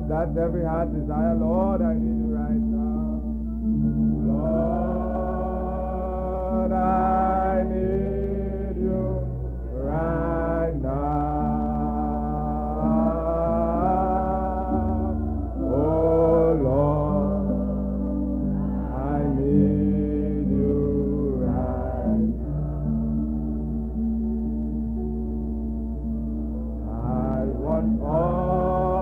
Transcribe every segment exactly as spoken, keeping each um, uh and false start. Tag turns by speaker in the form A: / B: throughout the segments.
A: That's every heart desire. Lord, I need you right now. Lord, I need you right now. Oh, Lord, I need you right now. I want all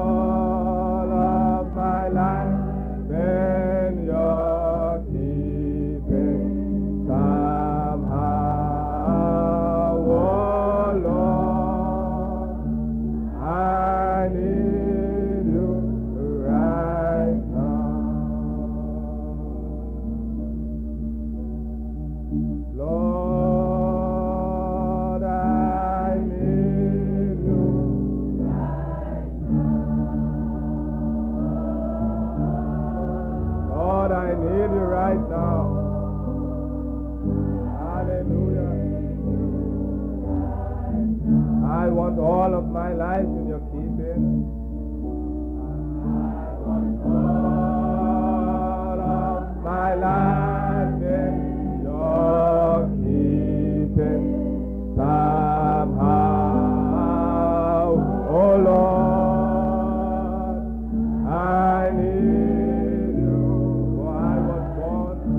A: all of my life in your keeping. I want all of my life in your keeping somehow. Oh Lord, I need you, for I was born to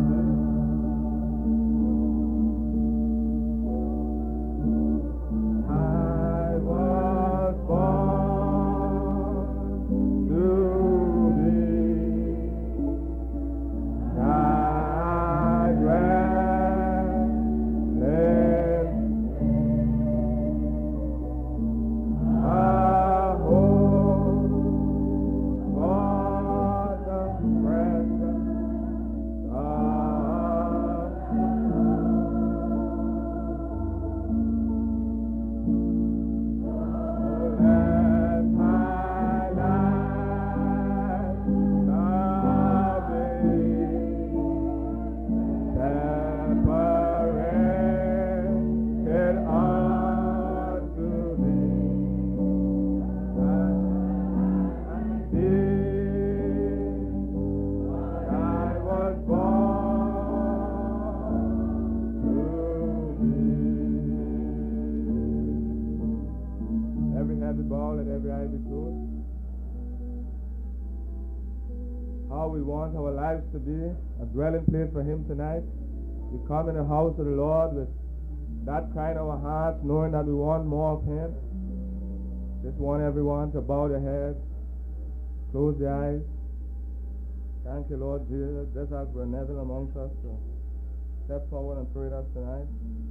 A: to be a dwelling place for him tonight. We come in the house of the Lord with that cry in our hearts, knowing that we want more of him. Just want everyone to bow their heads, close their eyes. Thank you, Lord Jesus. Just as we're Neville amongst us to step forward and pray with us tonight.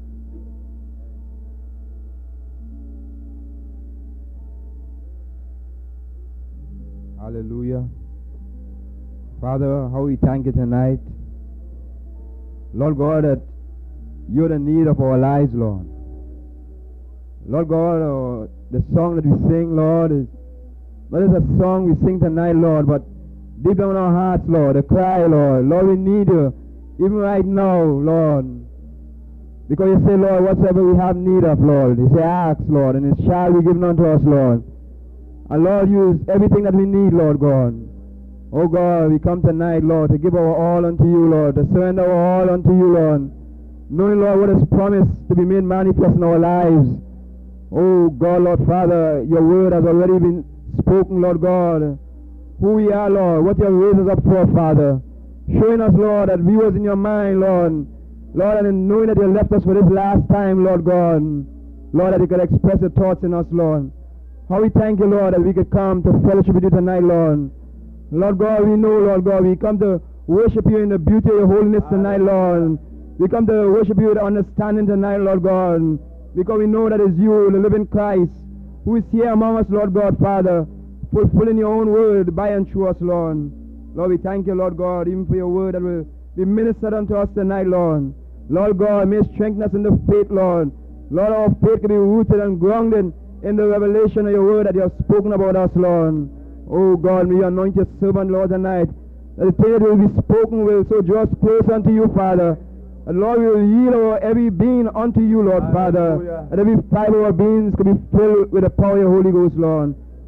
A: Hallelujah. Father, how we thank you tonight. Lord God, that you're the need of our lives, Lord. Lord God, uh, the song that we sing, Lord, is not just a song we sing tonight, Lord, but deep down in our hearts, Lord, a cry, Lord. Lord, we need you, even right now, Lord. Because you say, Lord, whatsoever we have need of, Lord, you say, ask, Lord, and it shall be given unto us, Lord. And Lord, use everything that we need, Lord God. Oh God, we come tonight, Lord, to give our all unto you, Lord, to surrender our all unto you, Lord, knowing, Lord, what is promised to be made manifest in our lives. Oh God, Lord Father, your word has already been spoken, Lord God, who we are, Lord, what you have raised us up for, Father, showing us, Lord, that we was in your mind, Lord, Lord, and knowing that you left us for this last time, Lord God, Lord, that you could express your thoughts in us, Lord. How we thank you, Lord, that we could come to fellowship with you tonight, Lord. Lord God, we know, Lord God, we come to worship you in the beauty of your holiness tonight, Lord. We come to worship you with understanding tonight, Lord God, because we know that it's you, the living Christ, who is here among us, Lord God, Father, fulfilling your own word by and through us, Lord. Lord, we thank you, Lord God, even for your word that will be ministered unto us tonight, Lord. Lord God, may strengthen us in the faith, Lord. Lord, our faith can be rooted and grounded in the revelation of your word that you have spoken about us, Lord. Oh God, may you anoint your servant, Lord, tonight. That the thing that will be spoken will so draw us close unto you, Father. And Lord, we will yield our every being unto you, Lord, Hallelujah. Father. And every fiber of our beings can be filled with the power of your Holy Ghost, Lord.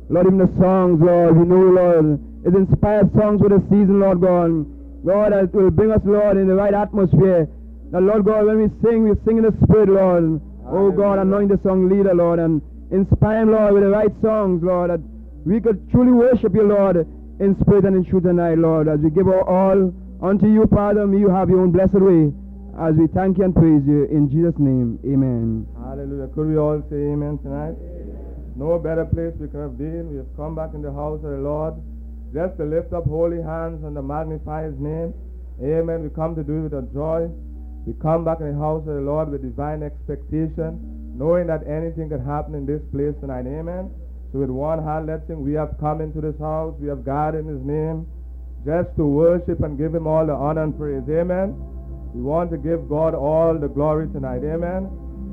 A: Lord, even the songs, Lord, we know, Lord, it's inspired songs for the season, Lord God. Lord, that will bring us, Lord, in the right atmosphere. That, Lord God, when we sing, we sing in the Spirit, Lord. Oh God, anoint the song leader, Lord, and inspire him, Lord, with the right songs, Lord, that we could truly worship you, Lord, in spirit and in truth tonight, Lord. As we give our all unto you, Father, may you have your own blessed way. As we thank you and praise you, in Jesus' name, amen.
B: Hallelujah. Could we all say amen tonight? No better place we could have been. We have come back in the house of the Lord just to lift up holy hands and to magnify his name. Amen. We come to do it with a joy. We come back in the house of the Lord with divine expectation, knowing that anything can happen in this place tonight. Amen. So with one hand, let's sing, we have come into this house. We have God in his name just to worship and give him all the honor and praise. Amen. We want to give God all the glory tonight. Amen.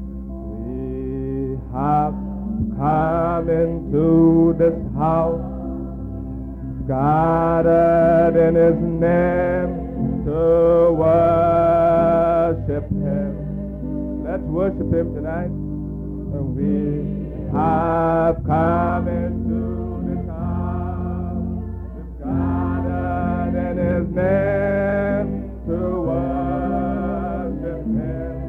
B: We have come into this house, gathered in his name to worship him. Let's worship him tonight. And we have come into this house, gathered in his name to worship him.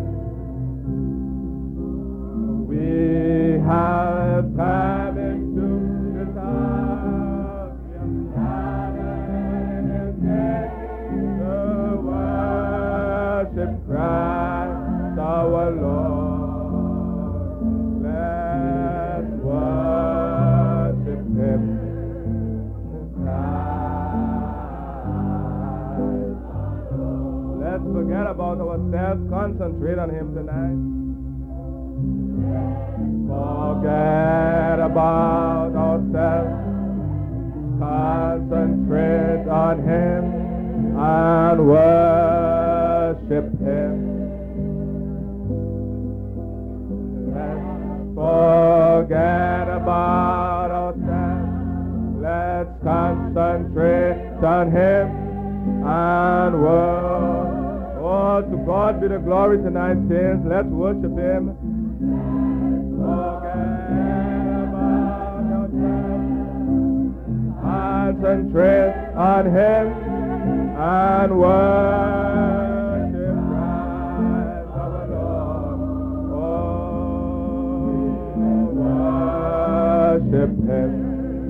B: We have come into this house, we have gathered in his name to worship Christ our Lord. Let's worship him. Let's forget about ourselves, concentrate on him tonight. Forget about ourselves, concentrate on him and worship him. Let's forget about ourselves, let's concentrate on him and worship. Oh, to God be the glory tonight, saints. Let's worship him. Forget about yourself, concentrate on him and worship Christ our Lord. Oh, worship him.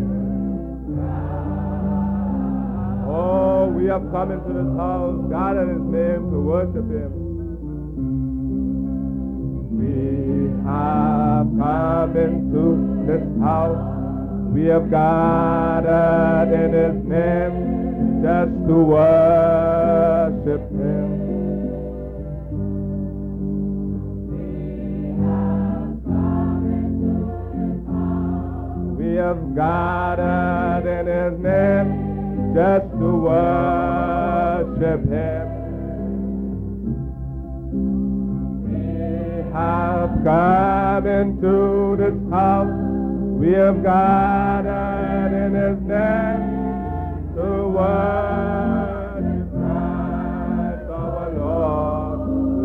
B: Oh, we have come into this house, God and his name, to worship him. We have come into this house, we have gathered in his name just to worship him. We have gathered in his name just to worship him. Have come into this house, we have gathered in his name to worship Christ our Lord.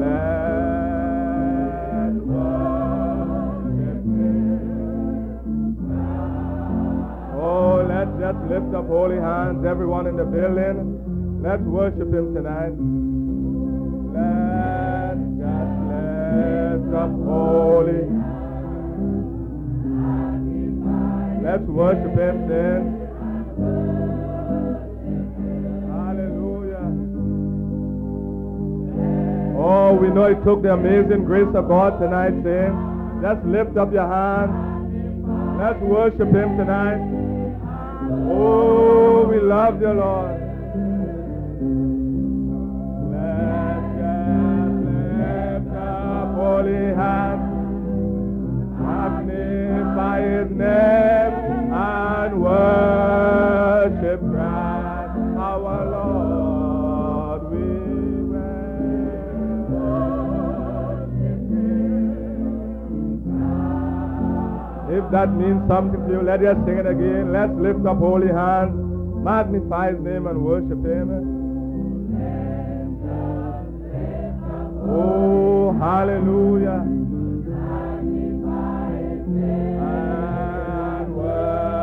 B: Let's worship him. Oh, let's just lift up holy hands, everyone in the building. Let's worship him tonight. Let's just lift up holy. Let's worship him then. Hallelujah. Oh, we know it took the amazing grace of God tonight, saints. Just lift up your hands. Let's worship him tonight. Oh, we love you, Lord. Holy hands, magnify his name and worship Christ our Lord. We will worship him. If that means something to you, let us sing it again. Let's lift up holy hands, magnify his name and worship him. Oh, hallelujah. And worship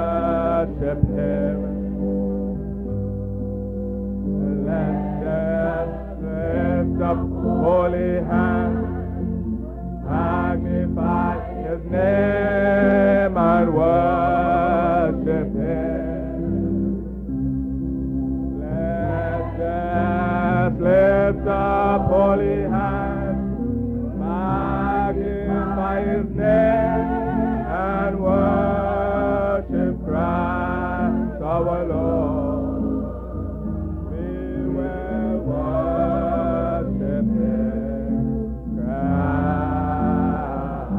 B: up holy hands, magnify his name and worship him. Let's just lift up holy hands, magnify his name and worship Christ our Lord. We will worship him, Christ.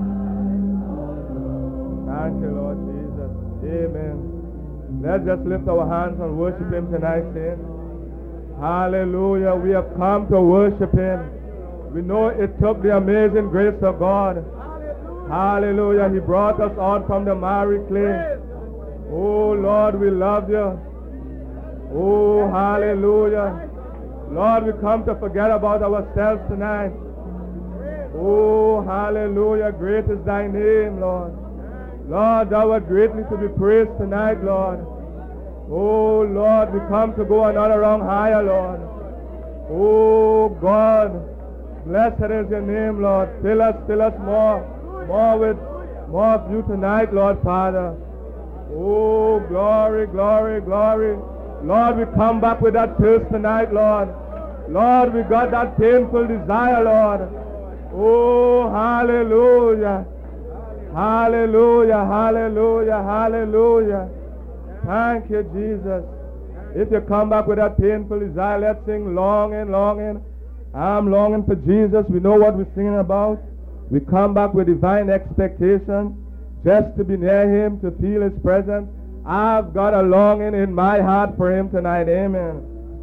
B: Thank you, Lord Jesus. Amen. Let's just lift our hands and worship him tonight, saints. Hallelujah. We have come to worship him. We know it took the amazing grace of God. Hallelujah. He brought us out from the miry clay. Oh, Lord, we love you. Oh, hallelujah. Lord, we come to forget about ourselves tonight. Oh, hallelujah. Great is thy name, Lord. Lord, thou art greatly to be praised tonight, Lord. Oh, Lord, we come to go another rung higher, Lord. Oh, God, blessed is your name, Lord. Fill us, fill us more, more with more of you tonight, Lord Father. Oh, glory, glory, glory. Lord, we come back with that thirst tonight, Lord. Lord, we got that painful desire, Lord. Oh, hallelujah. Hallelujah, hallelujah, hallelujah. Thank you, Jesus. If you come back with that painful desire, let's sing longing, longing. I'm longing for Jesus. We know what we're singing about. We come back with divine expectation just to be near him, to feel his presence. I've got a longing in my heart for him tonight. Amen.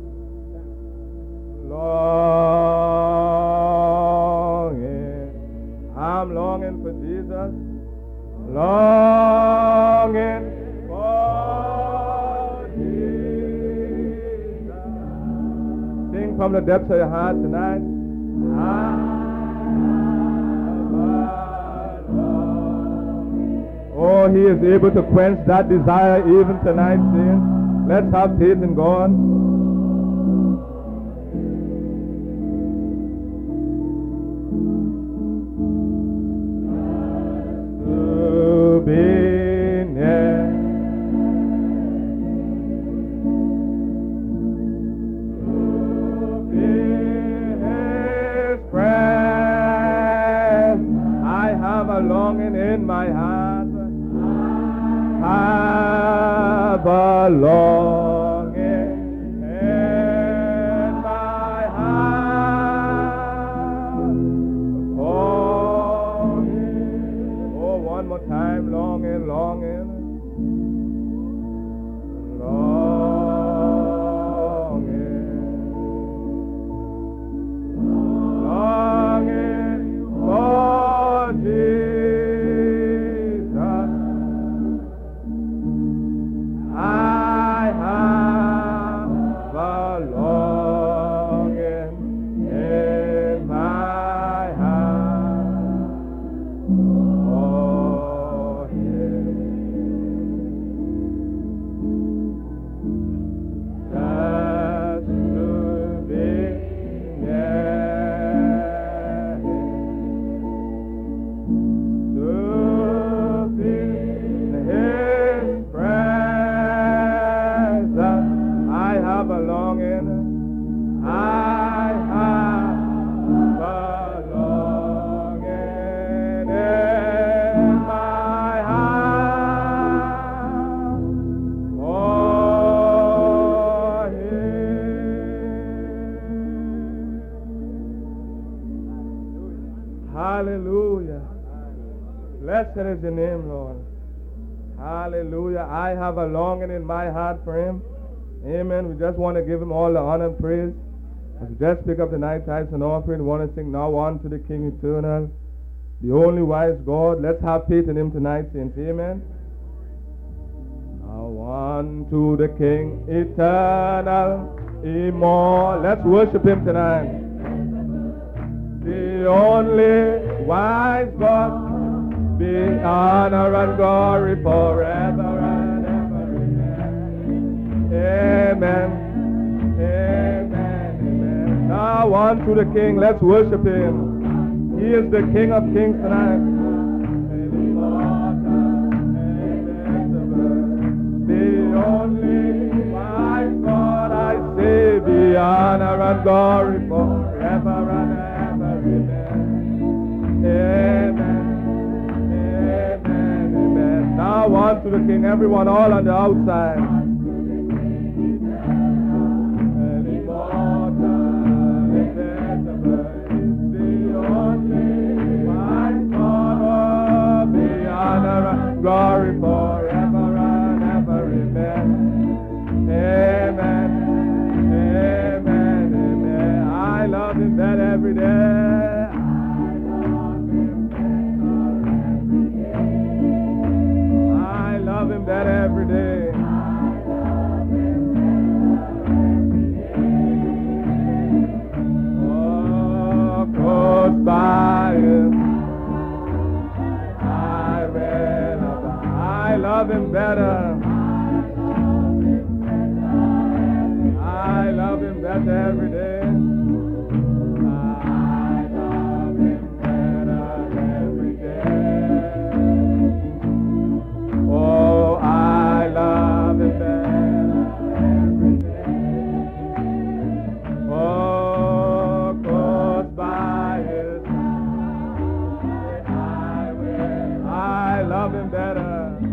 B: Longing. I'm longing for Jesus. Longing for Jesus. Sing from the depths of your heart tonight. Oh, he is able to quench that desire even tonight, saints. Let's have faith in God. To be near, to be his friend. I have a longing in my heart. Have a longing in my heart for him. Oh, one more time, longing, longing, longing, longing for Jesus. I have a longing in my heart for him. Just to be near him, to be his friend. I have a longing, I have a longing in my heart for him. Hallelujah. Blessed is your name, Lord. Hallelujah. I have a longing in my heart for him. Amen. We just want to give him all the honor and praise. As we just pick up the night tithes and offering, we want to sing now on to the King eternal, the only wise God. Let's have faith in him tonight, saints. Amen. Now on to the King eternal, immortal. Let's worship him tonight. The only wise God, be honor and glory forever and ever. Amen. Amen. Amen. Amen. Now Now on to the King. Let's worship Him. He is the King of Kings tonight. The only wise God, I say, be honor and glory forever and ever. Amen. Amen. Amen. Amen. Now on to the King. Everyone, all on the outside. Glory forever and ever, amen. Amen, amen, amen. I love Him better every day. I love Him better every day. Oh, close by Him. I love Him better. I love Him better every day. I love Him better every day. Oh, I love Him better every day. Oh, close by His side, I will. I love Him better.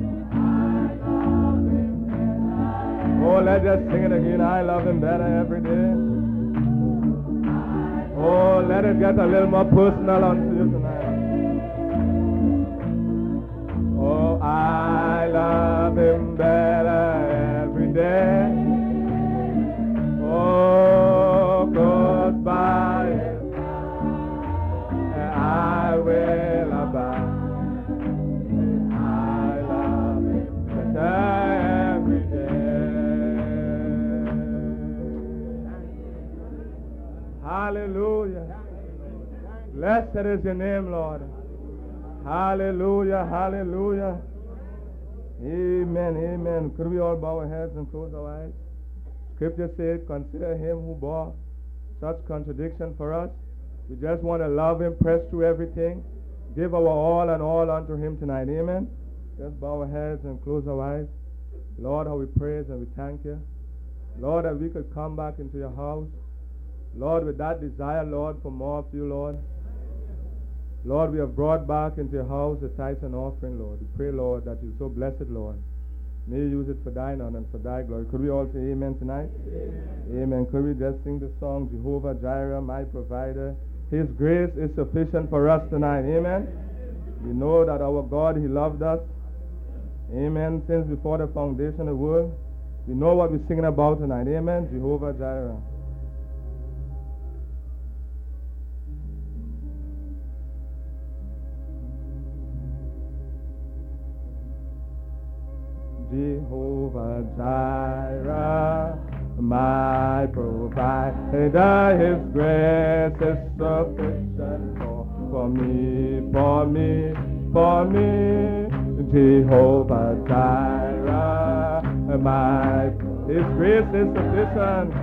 B: Oh, let's just sing it again. I love Him better every day. Oh, let it get a little more personal unto you tonight. Oh, I love Him better every day. Oh, close by Him, I will abide. I love Him better every day. Hallelujah. Blessed is your name, Lord. Hallelujah, hallelujah. Amen, amen. Could we all bow our heads and close our eyes? Scripture says, consider Him who bore such contradiction for us. We just want to love Him, press through everything, give our all and all unto Him tonight. Amen. Just bow our heads and close our eyes. Lord, how we praise and we thank You. Lord, that we could come back into Your house. Lord, with that desire, Lord, for more of You, Lord. Lord, we have brought back into Your house the tithes and offering, Lord. We pray, Lord, that You're so blessed, Lord. May You use it for Thine honor and for Thy glory. Could we all say amen tonight? Amen. Amen. Could we just sing the song, Jehovah Jireh, my provider. His grace is sufficient for us tonight. Amen. We know that our God, He loved us. Amen. Since before the foundation of the world. We know what we're singing about tonight. Amen. Jehovah Jireh. Jehovah Jireh, my provider, His grace is sufficient for, for me, for me, for me. Jehovah Jireh, my, His grace is sufficient.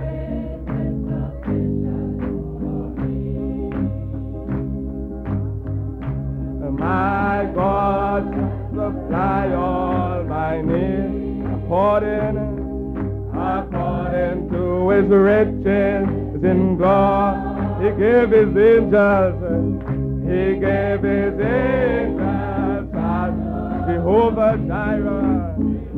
B: My God supply all my needs according, according to His riches in God. He gave His angels, He gave His angels as Jehovah Jireh.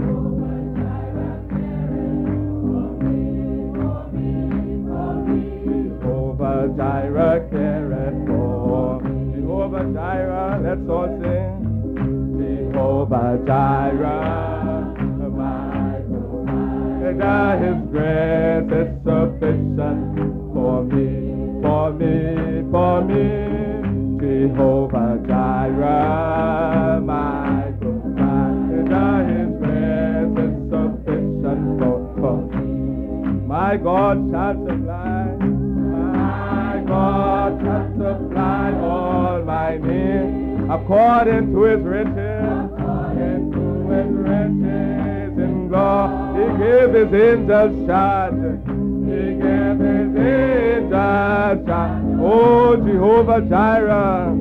B: Jehovah Jireh careth for. Jehovah Jireh, let's all sing. Jehovah Jireh, my provider, His grace is sufficient for me, for me, for me. Jehovah Jireh, my provider, His grace is sufficient for, for me. My God shall supply, my God shall supply all my needs according to His riches, according to His riches in glory. He gave His angels charge, He gave His angels Jehovah Jireh. Oh, Jehovah Jireh.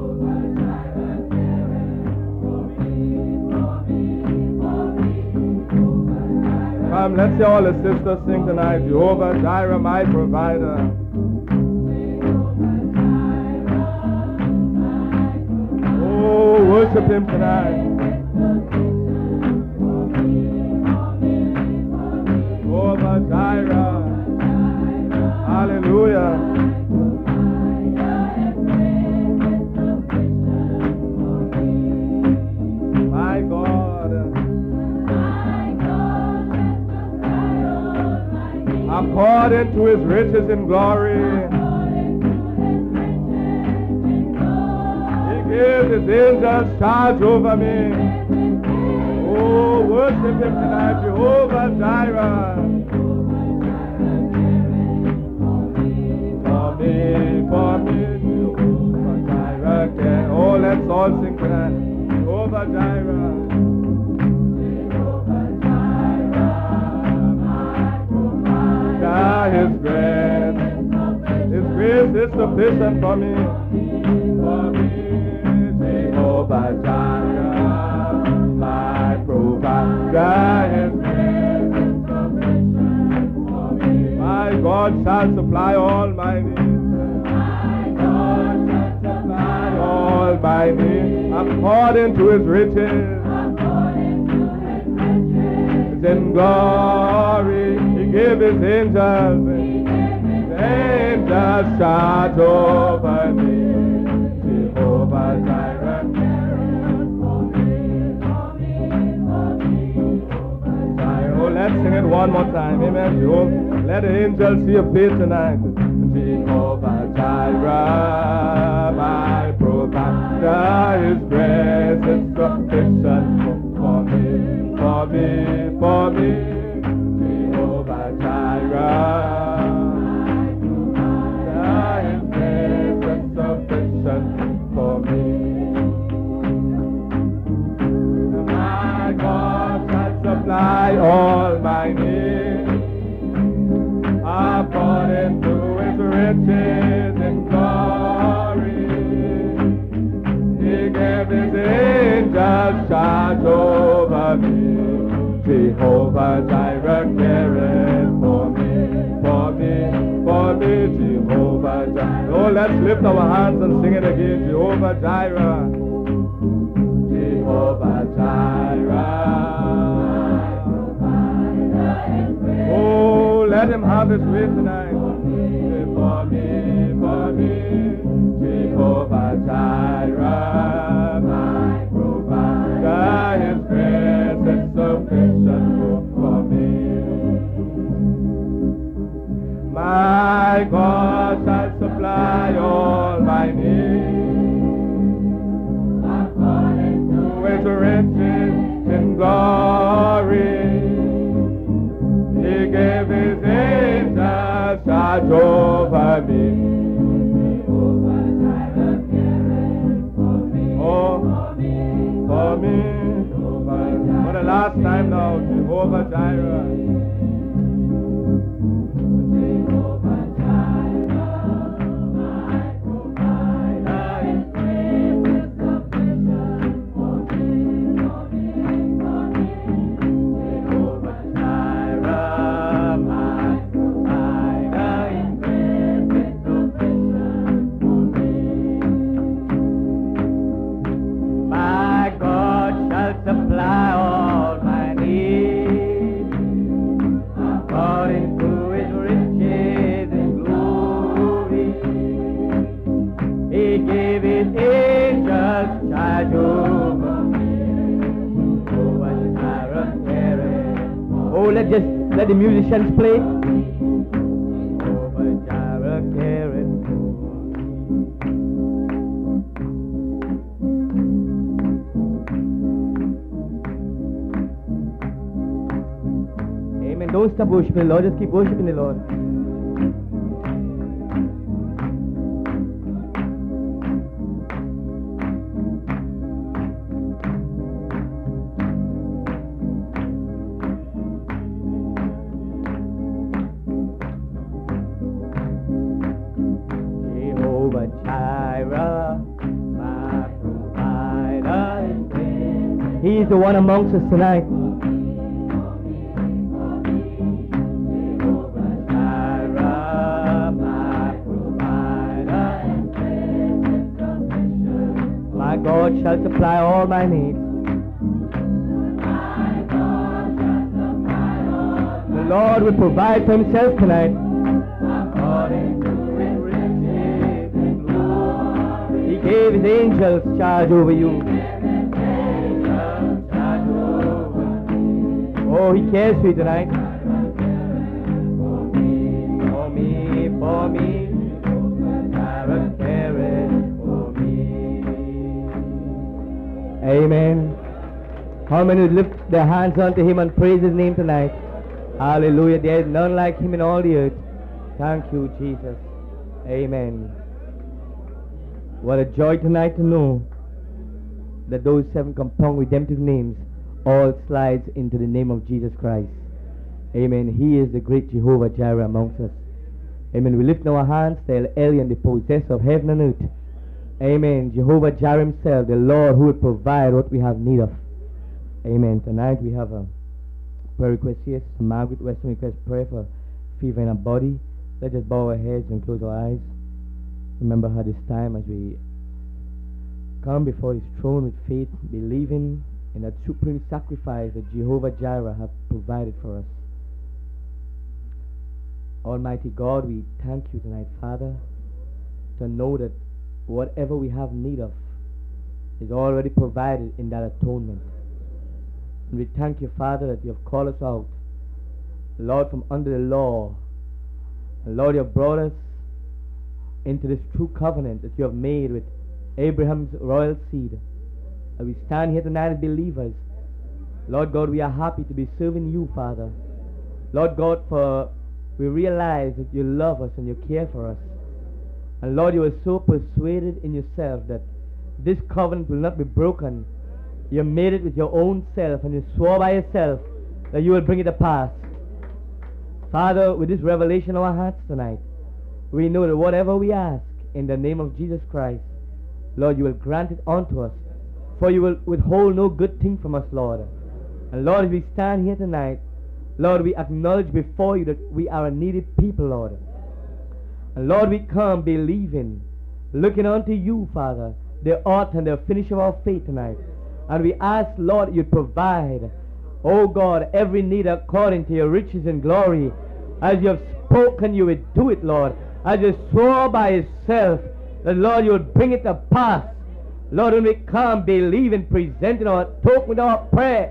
B: Come, let's hear all the sisters sing tonight. Jehovah Jireh, my provider. Oh, worship him tonight. Jehovah Jireh. Hallelujah. My God. According to his riches in glory. He gives his angels charge over me. Oh, worship him tonight, Jehovah Jireh. For me, for me, Jehovah Jireh can. Oh, let's all sing tonight. Jehovah Jireh. Ah, his grace, his grace is sufficient for me. For me, Jehovah Jireh, my provider. His grace is sufficient for me. My God shall supply all my needs. My God shall supply all my needs according to his riches. According to his riches in glory. Give his angels, his angels charge over me. Jehovah Jireh, oh, let's sing it one more time. Amen. Jehovah, let the angels see your face tonight. Jehovah Jireh, my provider, his grace is sufficient for me, for me, for me. Jehovah Jireh, his grace is sufficient for me. My God shall supply all my needs according to his riches in glory. He gave his angels charge over me. Jehovah Jireh careth for me, for me, for me, Jehovah Jireh. Oh, let's lift our hands and sing it again. Jehovah Jireh, Jehovah Jireh. Oh, let him have his way tonight. For me, for me, Jehovah Jireh, my provider. His grace is sufficient for me. My God shall supply all my needs according to his riches in glory. He gave his angels charge over me. Oh, for me. For the last time now, Jehovah Jireh. Jehovah Jireh, my provider. His grace is sufficient for me, for me, for me. Jehovah Jireh, my provider. His grace is sufficient for me. My God shall supply all my needs according to his riches in glory. He gave his angels charge over me. Jehovah Jireh careth. Oh, let's just let the musicians play. Jehovah Jireh careth. Amen. Don't stop worshiping the Lord. Just keep worshiping the Lord.
C: Jehovah Jireh, my provider is with. He is the one amongst us tonight. Jehovah Jireh, my provider is with. My God shall supply all my needs. The Lord will provide for himself tonight. According to his riches and glory. He gave his angels charge over you. Oh, he cares for you tonight. For me, for me, for me. Jireh careth for me. Amen. How many would lift their hands unto him and praise his name tonight? Hallelujah. There is none like him in all the earth. Thank you, Jesus. Amen. What a joy tonight to know that those seven compound redemptive names all slides into the name of Jesus Christ. Amen. He is the great Jehovah Jireh amongst us. Amen. We lift our hands to El Elyon, the possessor of heaven and earth. Amen. Jehovah Jireh himself, the Lord who will provide what we have need of. Amen. Tonight we have a prayer request here. Sister Margaret Weston requests prayer for fever in her body. Let's just bow our heads and close our eyes. Remember her this time as we come before his throne with faith, believing in that supreme sacrifice that Jehovah Jireh has provided for us. Almighty God, we thank you tonight, Father, to know that whatever we have need of is already provided in that atonement. And we thank you, Father, that you have called us out, Lord, from under the law. And Lord, you have brought us into this true covenant that you have made with Abraham's royal seed. And we stand here tonight as believers. Lord God, we are happy to be serving you, Father. Lord God, for we realize that you love us and you care for us. And Lord, you are so persuaded in yourself that this covenant will not be broken. You made it with your own self, and you swore by yourself that you will bring it to pass. Father, with this revelation in our hearts tonight, we know that whatever we ask in the name of Jesus Christ, Lord, you will grant it unto us. For you will withhold no good thing from us, Lord. And Lord, as we stand here tonight, Lord, we acknowledge before you that we are a needed people, Lord. And Lord, we come believing, looking unto you, Father, the author and the finisher of our faith tonight. And we ask, Lord, you provide, oh God, every need according to your riches and glory. As you have spoken, you will do it, Lord. As you swore by yourself, that, Lord, you will bring it to pass. Lord, when we come believing, presenting our token with our prayer,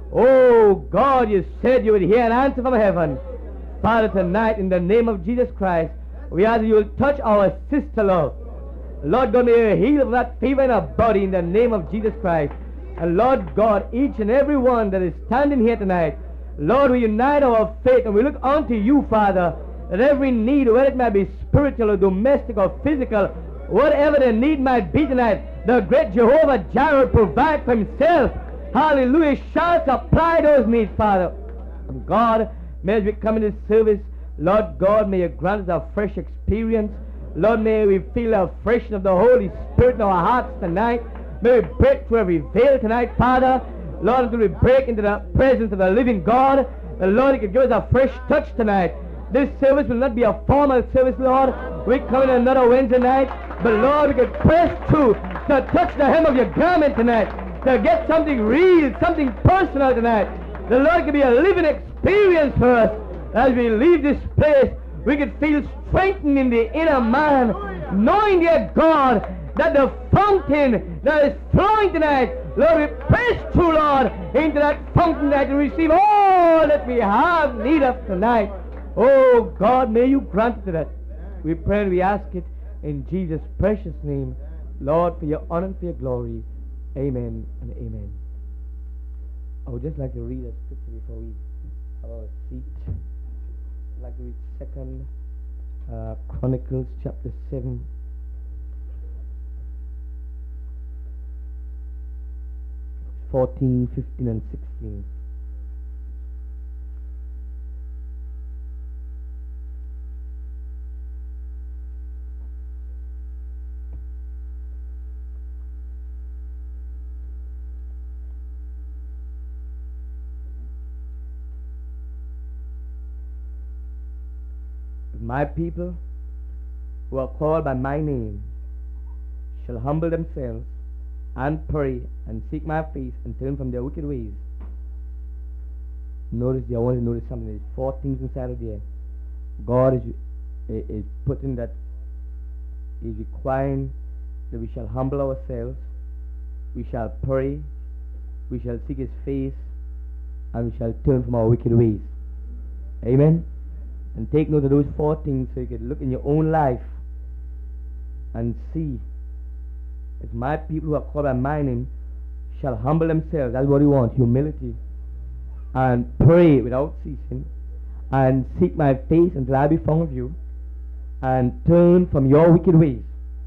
C: oh God, you said you would hear an answer from heaven. Father, tonight, in the name of Jesus Christ, we ask that you will touch our sister, Lord. Lord God, may you heal that fever in her body in the name of Jesus Christ. And Lord God, each and every one that is standing here tonight, Lord, we unite our faith and we look unto you, Father, that every need, whether it might be spiritual or domestic or physical, whatever the need might be tonight, the great Jehovah Jireh provide for himself. Hallelujah, shall supply those needs, Father. And God, may as we come in this service, Lord God, may you grant us a fresh experience. Lord, may we feel a freshness of the Holy Spirit in our hearts tonight. May we break through every veil tonight, Father. Lord, until we break into the presence of the living God, the Lord, you can give us a fresh touch tonight. This service will not be a formal service, Lord. We come in another Wednesday night, but Lord, we can press through to touch the hem of your garment tonight, to get something real, something personal tonight. The Lord can be a living experience for us. As we leave this place, we can feel strengthened in the inner man, knowing, dear God, that the fountain that is flowing tonight, Lord, we press through, Lord, into that fountain that we receive all that we have need of tonight. Oh, God, may you grant it to that. We pray and we ask it in Jesus' precious name, Lord, for your honor and for your glory. Amen and amen. I would just like to read a scripture before we have our seat. I'd like to read Second uh, Chronicles chapter seven. fourteen, fifteen, and sixteen. my people who are called by my name shall humble themselves and pray and seek my face and turn from their wicked ways. Notice, I want to notice something. There's four things inside of there. God is, is putting that, is requiring that we shall humble ourselves, we shall pray, we shall seek his face, and we shall turn from our wicked ways. Amen? And take note of those four things so you can look in your own life and see if my people who are called by my name shall humble themselves. That's what we want, humility. And pray without ceasing, and seek my face until I be found of you, and turn from your wicked ways.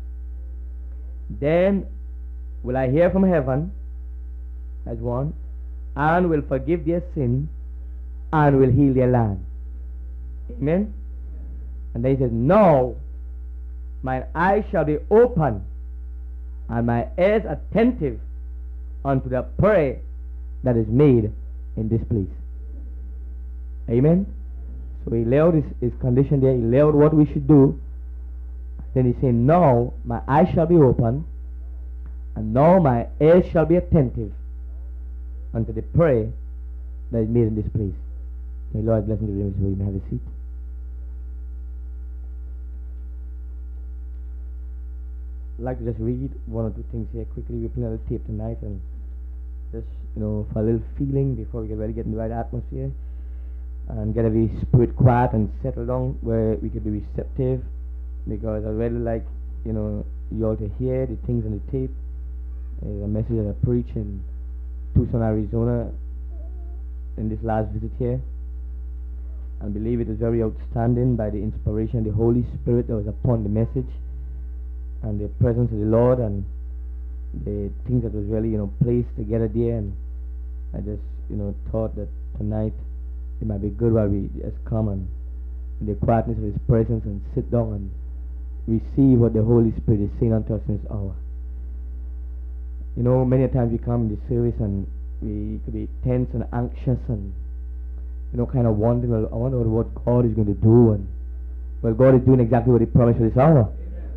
C: Then will I hear from heaven, that's one, and will forgive their sin, and will heal their land. Amen? And then he says, now mine eyes shall be open, and my ears attentive unto the prayer that is made in this place. Amen? So he laid out his, his condition there. He laid out what we should do. Then he said, now my eyes shall be open, and now my ears shall be attentive unto the prayer that is made in this place. May the Lord bless you. You may have a seat. I'd like to just read one or two things here quickly. We're playing on the tape tonight, and just, you know, for a little feeling before we get ready to get in the right atmosphere and get every spirit quiet and settle down where we could be receptive, because I really like, you know, you all to hear the things on the tape. There's a message that I preached in Tucson, Arizona in this last visit here, and I believe it was very outstanding by the inspiration of the Holy Spirit that was upon the message and the presence of the Lord and the things that was really, you know, placed together there. And I just, you know, thought that tonight it might be good while we just come and in the quietness of his presence and sit down and receive what the Holy Spirit is saying unto us in this hour. You know, many a times we come in the service and we could be tense and anxious and, you know, kind of wondering, well, I wonder what God is going to do. And well, God is doing exactly what he promised for this hour.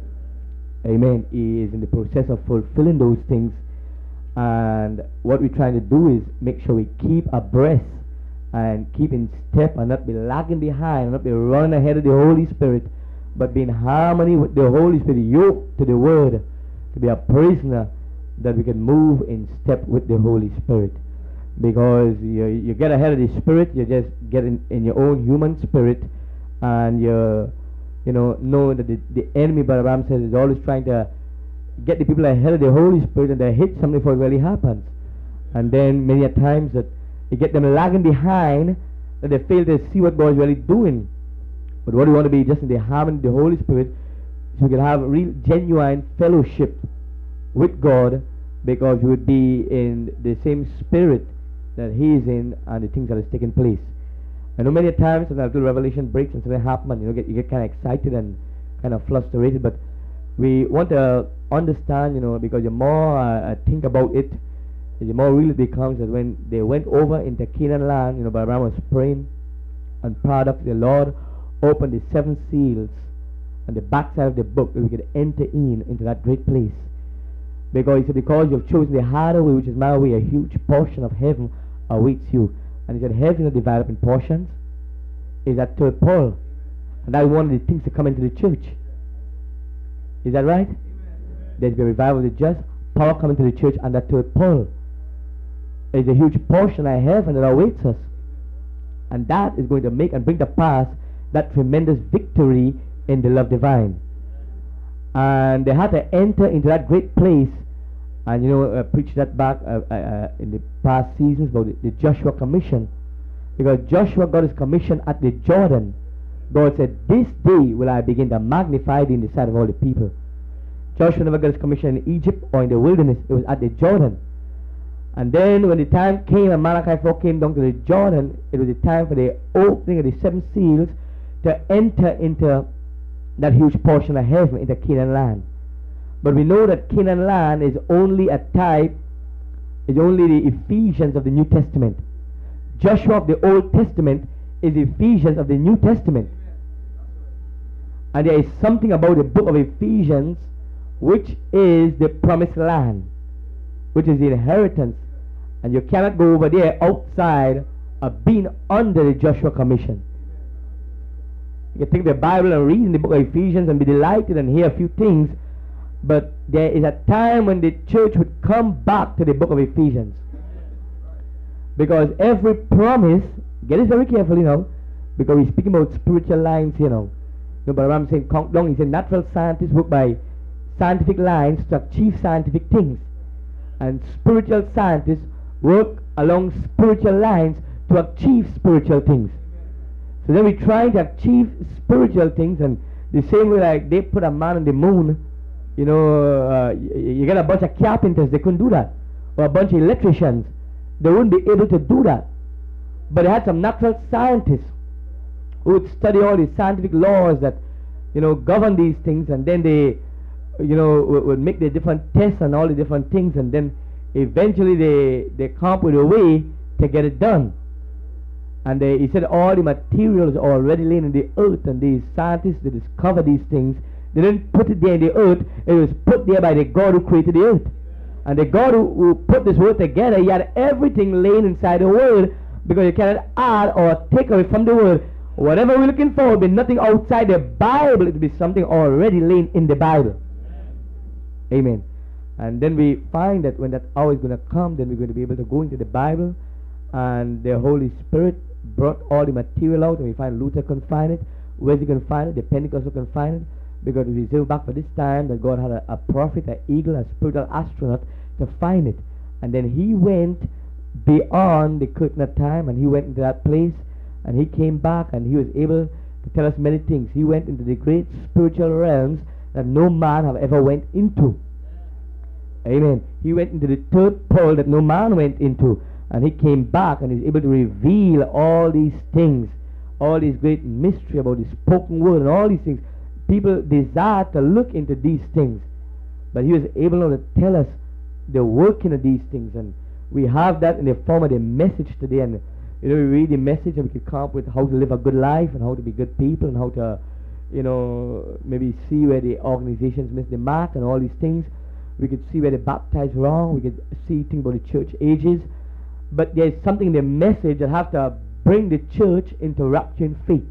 C: Amen. He is in the process of fulfilling those things, and what we're trying to do is make sure we keep abreast and keep in step and not be lagging behind and not be running ahead of the Holy Spirit, but be in harmony with the Holy Spirit, yoked to the Word, to be a prisoner that we can move in step with the Holy Spirit. Because you, you get ahead of the Spirit, you just get in, in your own human spirit, and you're You know, know that the, the enemy, Brother Ram says, is always trying to get the people ahead of the Holy Spirit, and they hit something before it really happens. And then many a times that you get them lagging behind, that they fail to see what God is really doing. But what we want to be just in the harmony of the Holy Spirit, so we can have real genuine fellowship with God, because we would be in the same spirit that He is in and the things that is taking place. I know many times when a little revelation breaks and something happens, and you know, get, you get kind of excited and kind of frustrated, but we want to understand, you know, because the more I uh, think about it, the more real it becomes that when they went over into Canaan land, you know, Abraham was praying and proud of the Lord opened the seven seals on the backside of the book that we could enter in into that great place. Because he said, because you've chosen the harder way, which is my way, a huge portion of heaven awaits you. And he said, heaven is divided up in portions. Is that third pearl? And that is one of the things that come into the church. Is that right? There's the revival of the just, power coming to the church, and that third pearl is a huge portion of heaven that awaits us. And that is going to make and bring to pass that tremendous victory in the love divine. And they had to enter into that great place. And you know, I preached that back uh, uh, in the past seasons about the, the Joshua commission. Because Joshua got his commission at the Jordan. God said, this day will I begin to magnify thee in the sight of all the people. Joshua never got his commission in Egypt or in the wilderness. It was at the Jordan. And then when the time came and Malachi four came down to the Jordan, it was the time for the opening of the seven seals to enter into that huge portion of heaven, into Canaan land. But we know that Canaan land is only a type, is only the Ephesians of the New Testament. Joshua of the Old Testament is Ephesians of the New Testament. And there is something about the book of Ephesians, which is the promised land, which is the inheritance. And you cannot go over there outside of being under the Joshua Commission. You can take the Bible and read in the book of Ephesians and be delighted and hear a few things, but there is a time when the church would come back to the book of Ephesians. Because every promise, get this very carefully now, because we're speaking about spiritual lines here now. You know, but I'm saying, count down, he said natural scientists work by scientific lines to achieve scientific things. And spiritual scientists work along spiritual lines to achieve spiritual things. So then we're trying to achieve spiritual things, and the same way like they put a man on the moon, you know, uh, y- you get a bunch of carpenters, they couldn't do that. Or a bunch of electricians, they wouldn't be able to do that. But they had some natural scientists who would study all these scientific laws that, you know, govern these things, and then they, you know, would, would make the different tests and all the different things, and then eventually they, they come up with a way to get it done. And they, he said all the materials are already laying in the earth, and these scientists, they discover these things. They didn't put it there in the earth, it was put there by the God who created the earth. And the God who, who put this world together, he had everything laying inside the world, because you cannot add or take away from the world. Whatever we're looking for will be nothing outside the Bible, it will be something already laying in the Bible. Amen. And then we find that when that hour is going to come, then we're going to be able to go into the Bible, and the Holy Spirit brought all the material out, and we find Luther couldn't find it, Wesley couldn't find it, the Pentecostals couldn't find it, because we reserved back for this time that God had a, a prophet, an eagle, a spiritual astronaut to find it. And then he went beyond the curtain of time, and he went into that place, and he came back, and he was able to tell us many things. He went into the great spiritual realms that no man have ever went into. Amen. He went into the third pole that no man went into, and he came back and he was able to reveal all these things, all these great mystery about the spoken word and all these things. People desire to look into these things, but he was able now to tell us the working of these things, and we have that in the form of the message today. And you know, we read the message and we can come up with how to live a good life and how to be good people and how to, you know, maybe see where the organizations miss the mark and all these things. We could see where they baptize wrong. We could see things about the church ages. But there's something in the message that have to bring the church into rapturing faith.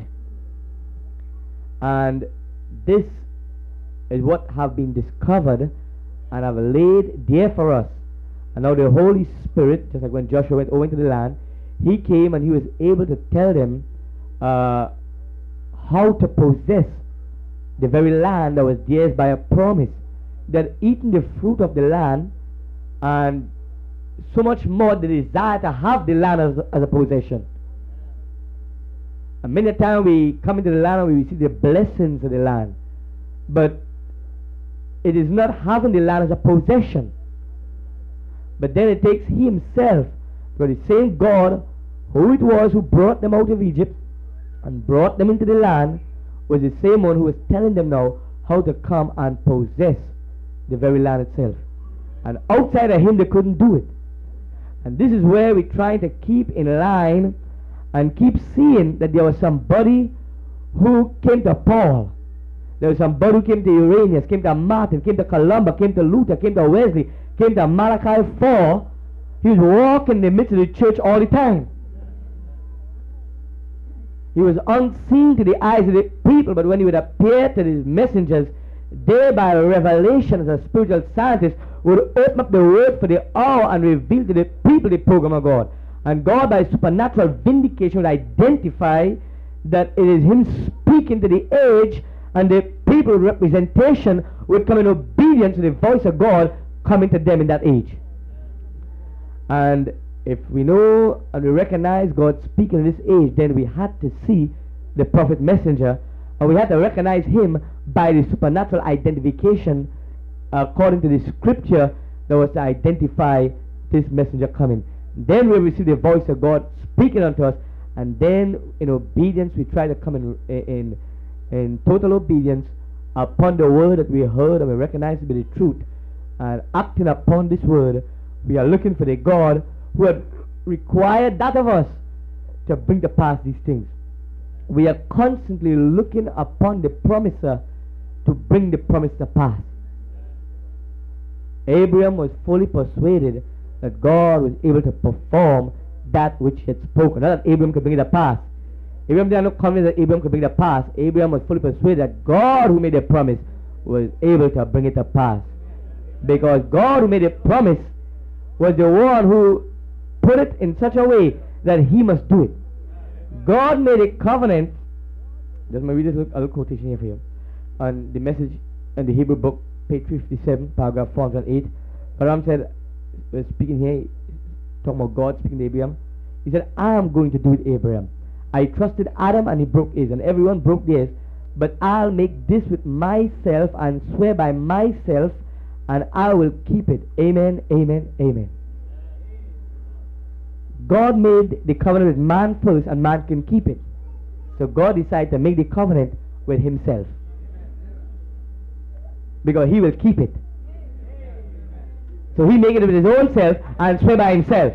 C: And this is what have been discovered and have laid there for us. And now the Holy Spirit, just like when Joshua went over into the land, he came and he was able to tell them uh, how to possess the very land that was theirs by a promise. That eating the fruit of the land, and so much more the desire to have the land as, as a possession. And many times we come into the land and we see the blessings of the land, but it is not having the land as a possession. But then it takes he himself, for the same God who it was who brought them out of Egypt and brought them into the land, was the same one who was telling them now how to come and possess the very land itself. And outside of him they couldn't do it. And this is where we're trying to keep in line and keep seeing that there was somebody who came to Paul. There was somebody who came to Irenaeus, came to Martin, came to Columba, came to Luther, came to Wesley, came to Malachi four. He was walking in the midst of the church all the time. He was unseen to the eyes of the people, but when he would appear to his messengers, they by revelation as a spiritual scientist would open up the word for the hour and reveal to the people the program of God. And God by supernatural vindication would identify that it is him speaking to the age, and the people representation would come in obedience to the voice of God coming to them in that age. And if we know and we recognize God speaking in this age, then we had to see the prophet messenger, and we had to recognize him by the supernatural identification according to the scripture that was to identify this messenger coming. Then we receive the voice of God speaking unto us, and then in obedience we try to come in in, in total obedience upon the word that we heard and we recognize to be the truth, and acting upon this word, we are looking for the God who had required that of us to bring to pass these things. we are constantly looking upon the promiser to bring the promise to pass. Abraham was fully persuaded that God was able to perform that which he had spoken. Not that Abraham could bring it to pass. Abraham did not confidence that Abraham could bring it to pass. Abraham was fully persuaded that God who made the promise was able to bring it to pass. Because God who made the promise was the one who put it in such a way that he must do it. God made a covenant. Just my read a little, a little quotation here for you. On the message in the Hebrew book, page fifty-seven, paragraph four hundred eight. Abraham said, we're speaking here, talking about God speaking to Abraham. He said, I am going to do it, Abraham. I trusted Adam and he broke his, and everyone broke theirs. But I'll make this with myself and swear by myself, and I will keep it. Amen, amen, amen. God made the covenant with man first, and man can keep it. So God decided to make the covenant with himself, because he will keep it. So he made it with his own self and swear by himself.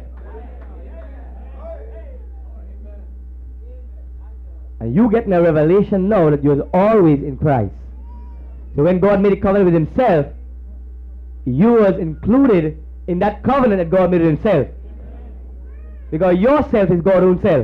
C: And you getting a revelation now that you're always in Christ. So when God made a covenant with himself, you was included in that covenant that God made with himself. Because yourself is God's own self.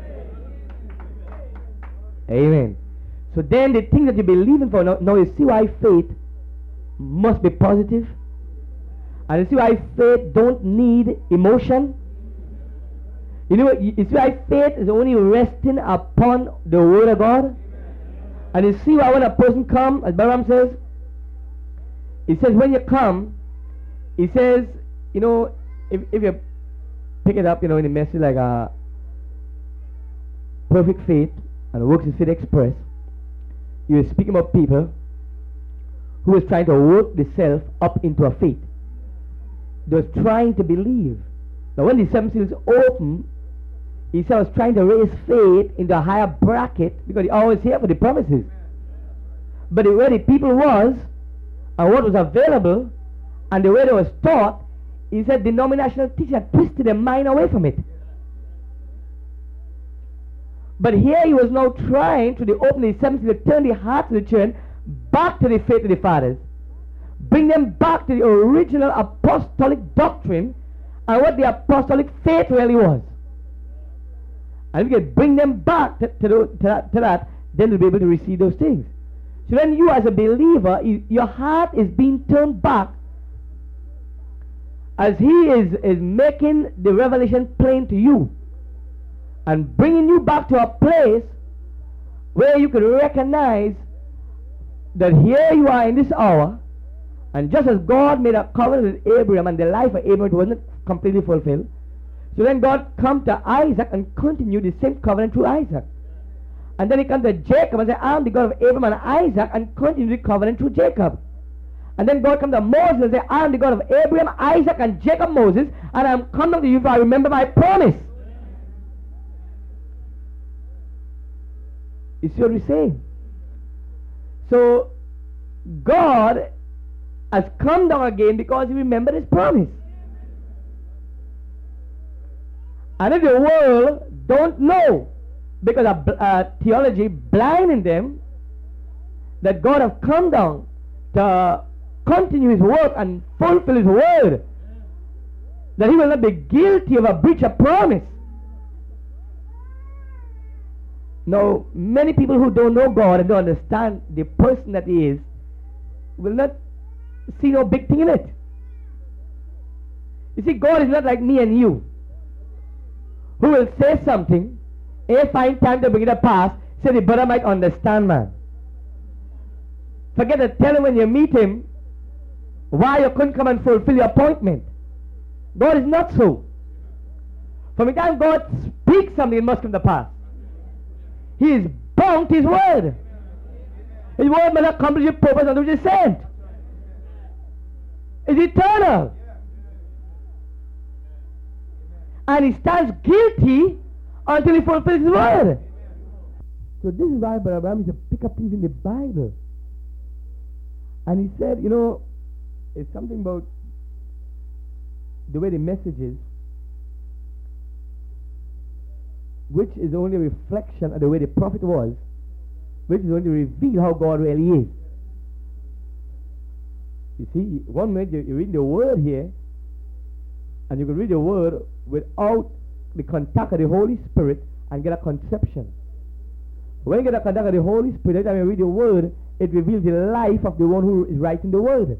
C: Amen. So then the thing that you're believing for, now, now you see why faith must be positive. And you see why faith don't need emotion. You know, you, you see why faith is only resting upon the word of God. And you see why when a person comes, as Balaam says, he says when you come, he says, you know, if, if you pick it up, you know, in a message like a perfect faith and works of faith express, you are speaking about people who is trying to work the self up into a faith. They was trying to believe. Now when the seven seals open, he said I was trying to raise faith into a higher bracket, because he always here for the promises. But the way the people was, and what was available, and the way they was taught, he said denominational teacher twisted their mind away from it. But here he was now trying to the opening the seven seals to turn the heart of the church back to the faith of the fathers, bring them back to the original apostolic doctrine and what the apostolic faith really was. And if you can bring them back to, to, the, to, that, to that, then they'll be able to receive those things. So then you as a believer, you, your heart is being turned back as he is, is making the revelation plain to you and bringing you back to a place where you can recognize that here you are in this hour, and just as God made a covenant with Abraham and the life of Abraham wasn't completely fulfilled, so then God come to Isaac and continue the same covenant through Isaac. And then he comes to Jacob and says, I am the God of Abraham and Isaac, and continue the covenant through Jacob. And then God comes to Moses and says, I am the God of Abraham, Isaac, and Jacob, Moses, and I am coming to you for I remember my promise. You see what we're saying? So God has come down again because he remembered his promise. And if the world don't know, because of uh, theology blinding them, that God has come down to continue his work and fulfill his word, that he will not be guilty of a breach of promise. Now, many people who don't know God and don't understand the person that he is will not see no big thing in it. You see, God is not like me and you, who will say something, and find time to bring it to pass, so the brother might understand, man. Forget to tell him when you meet him why you couldn't come and fulfill your appointment. God is not so. From the time God speaks something, it must come to pass. He is bound to his word. His word must accomplish his purpose unto which it is sent. It's eternal. And he stands guilty until he fulfills his word. So this is why Brother Abraham is to pick up things in the Bible. And he said, you know, it's something about the way the message is. which is only a reflection of the way the prophet was, which is going to reveal how God really is. You see, one minute you, you read the word here, and you can read the word without the contact of the Holy Spirit and get a conception. When you get a contact of the Holy Spirit, every time you read the word, it reveals the life of the one who is writing the word.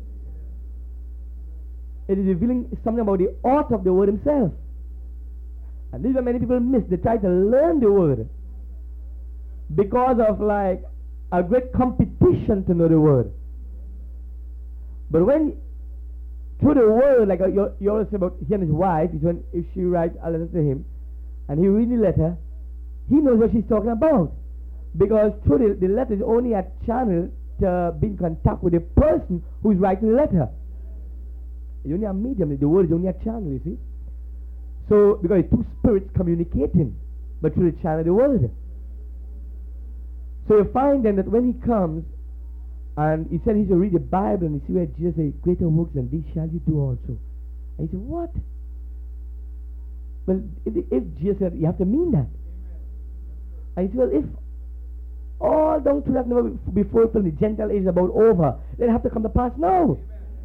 C: It is revealing something about the author of the word himself. And this is what many people miss. They try to learn the word because of like a great competition to know the word. But when through the word, like uh, you, you always say about he and his wife, is when if she writes a letter to him and he reads the letter, he knows what she's talking about. Because through the, the letter is only a channel to be in contact with the person who's writing the letter. It's only a medium. The word is only a channel, you see. So, because it's two spirits communicating, but through the channel of the word. So you find then that when he comes, and he said he should read the Bible, and you see where Jesus said, greater works than these shall you do also. And he said, what? Well, if, if Jesus said, you have to mean that. And he said, well, if all down to that never be fulfilled, the Gentile age is about over, then have to come to pass now.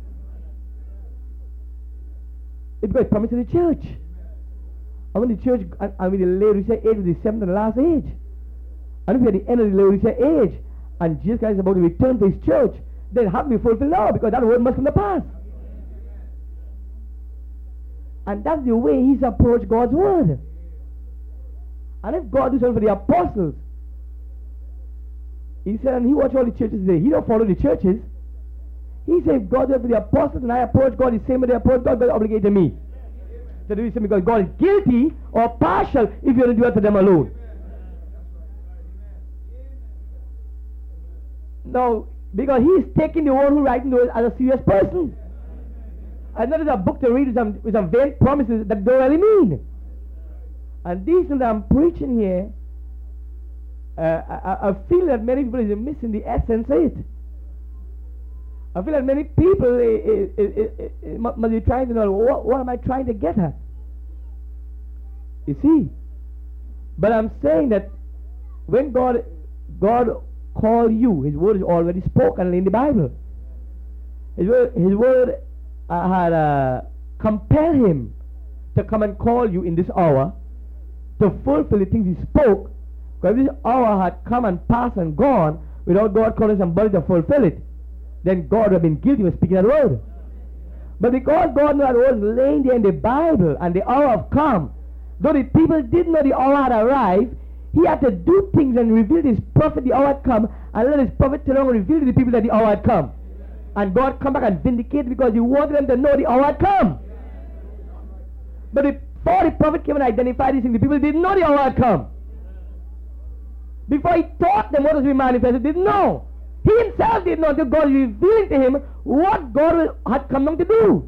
C: It's because it's promised to the church. And when the church, and, and when the Laodicea age was the seventh and last age, and if we're at the end of the Laodicea age, and Jesus Christ is about to return to his church, then it has to be fulfilled now, because that word must come to pass. And that's the way he's approached God's word. And if God does something for the apostles, he said, and he watched all the churches today. He don't follow the churches. He said, if God does it for the apostles, and I approach God the same way they approach God, God is obligated to me. So do something because God is guilty or partial if you don't do it to them alone. Now, because he is taking the one who writing those as a serious person. And not as a book to read with some, with some vague promises that don't really mean. And these things that I'm preaching here, uh, I, I feel that many people are missing the essence of it. I feel that many people uh, uh, uh, uh, must be trying to know, what, what am I trying to get at? You see? But I'm saying that when God, God called you, his word is already spoken in the Bible. His word, his word uh, had uh, compelled him to come and call you in this hour to fulfill the things he spoke. Because if this hour had come and passed and gone without God calling somebody to fulfill it, then God would have been guilty of speaking that word. But because God knew that word was laying there in the Bible and the hour have come, though the people didn't know the hour had arrived, he had to do things and reveal to his prophet the hour had come, and let his prophet turn around and reveal to the people that the hour had come. And God come back and vindicate because he wanted them to know the hour had come. But before the prophet came and identified these things, the people didn't know the hour had come. Before he taught them what was to be manifested, they didn't know. He himself did not, until God was revealing to him what God had come down to do.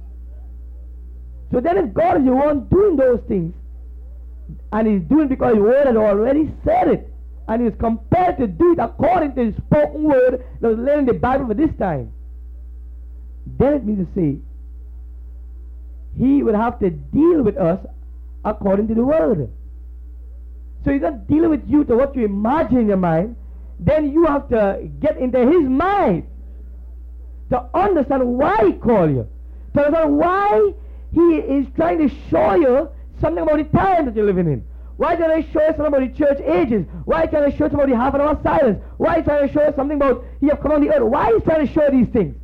C: So then if God is the one doing those things, and he's doing it because his word has already said it, and he is compelled to do it according to his spoken word that was laid in the Bible for this time, then it means to say, he would have to deal with us according to the word. So he's not dealing with you to what you imagine in your mind. Then you have to get into his mind to understand why he called you, to understand why he is trying to show you something about the time that you're living in. Why is he trying to show you something about the church ages? Why is he trying to show you something about the half an hour silence? Why is he trying to show you something about he have come on the earth? Why is he trying to show you these things?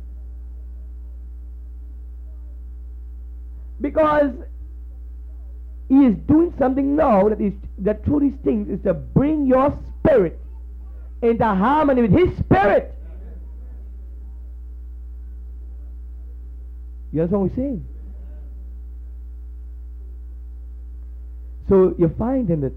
C: Because he is doing something now that is that through these things is to bring your spirit into harmony with his spirit. You understand what we're saying? So you find in that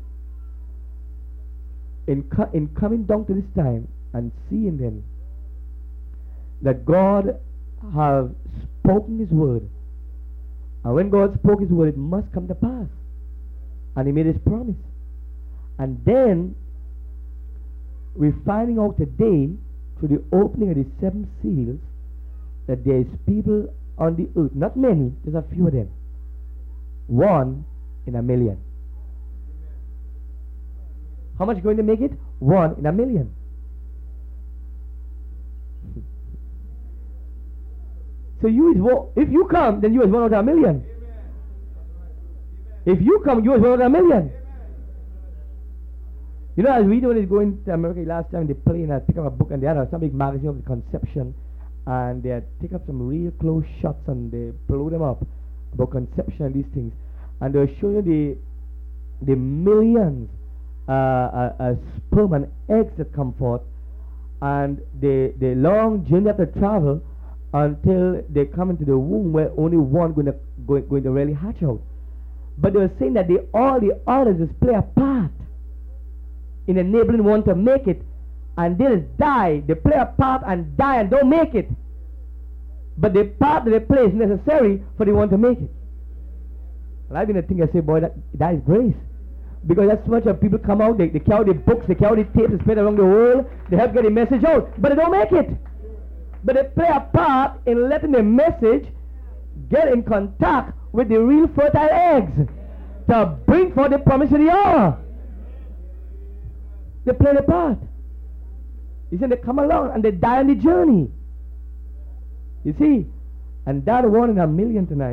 C: in, co- in coming down to this time and seeing then that God have spoken his word, and when God spoke his word, it must come to pass, and he made his promise. And then we're finding out today through the opening of the seven seals that there is people on the earth, not many, there's a few of them, one in a million. How much going to make it? One in a million. So you is one, if you come, then you is one out of a million. If you come, you is one out of a million. You know, as we when is going to America last time, they play and I pick up a book and they had some big magazine of the conception, and they take up some real close shots and they blow them up about conception and these things, and they'll show you the the millions uh, uh, uh, sperm and eggs that come forth, and the the long journey that they travel until they come into the womb where only one going to going, going to really hatch out. But they were saying that they, all the others just play a part in enabling one to make it, and they just die. They play a part and die and don't make it. But the part that they play is necessary for the one to make it. And I begin to think, I say, boy, that, that is grace. Because that's much of people come out, they, they carry the books, they carry the tapes, they spread around the world, they help get the message out, but they don't make it. But they play a part in letting the message get in contact with the real fertile eggs to bring forth the promise of the hour. They play the part. You see, they come along and they die on the journey. You see, and that one in a million tonight,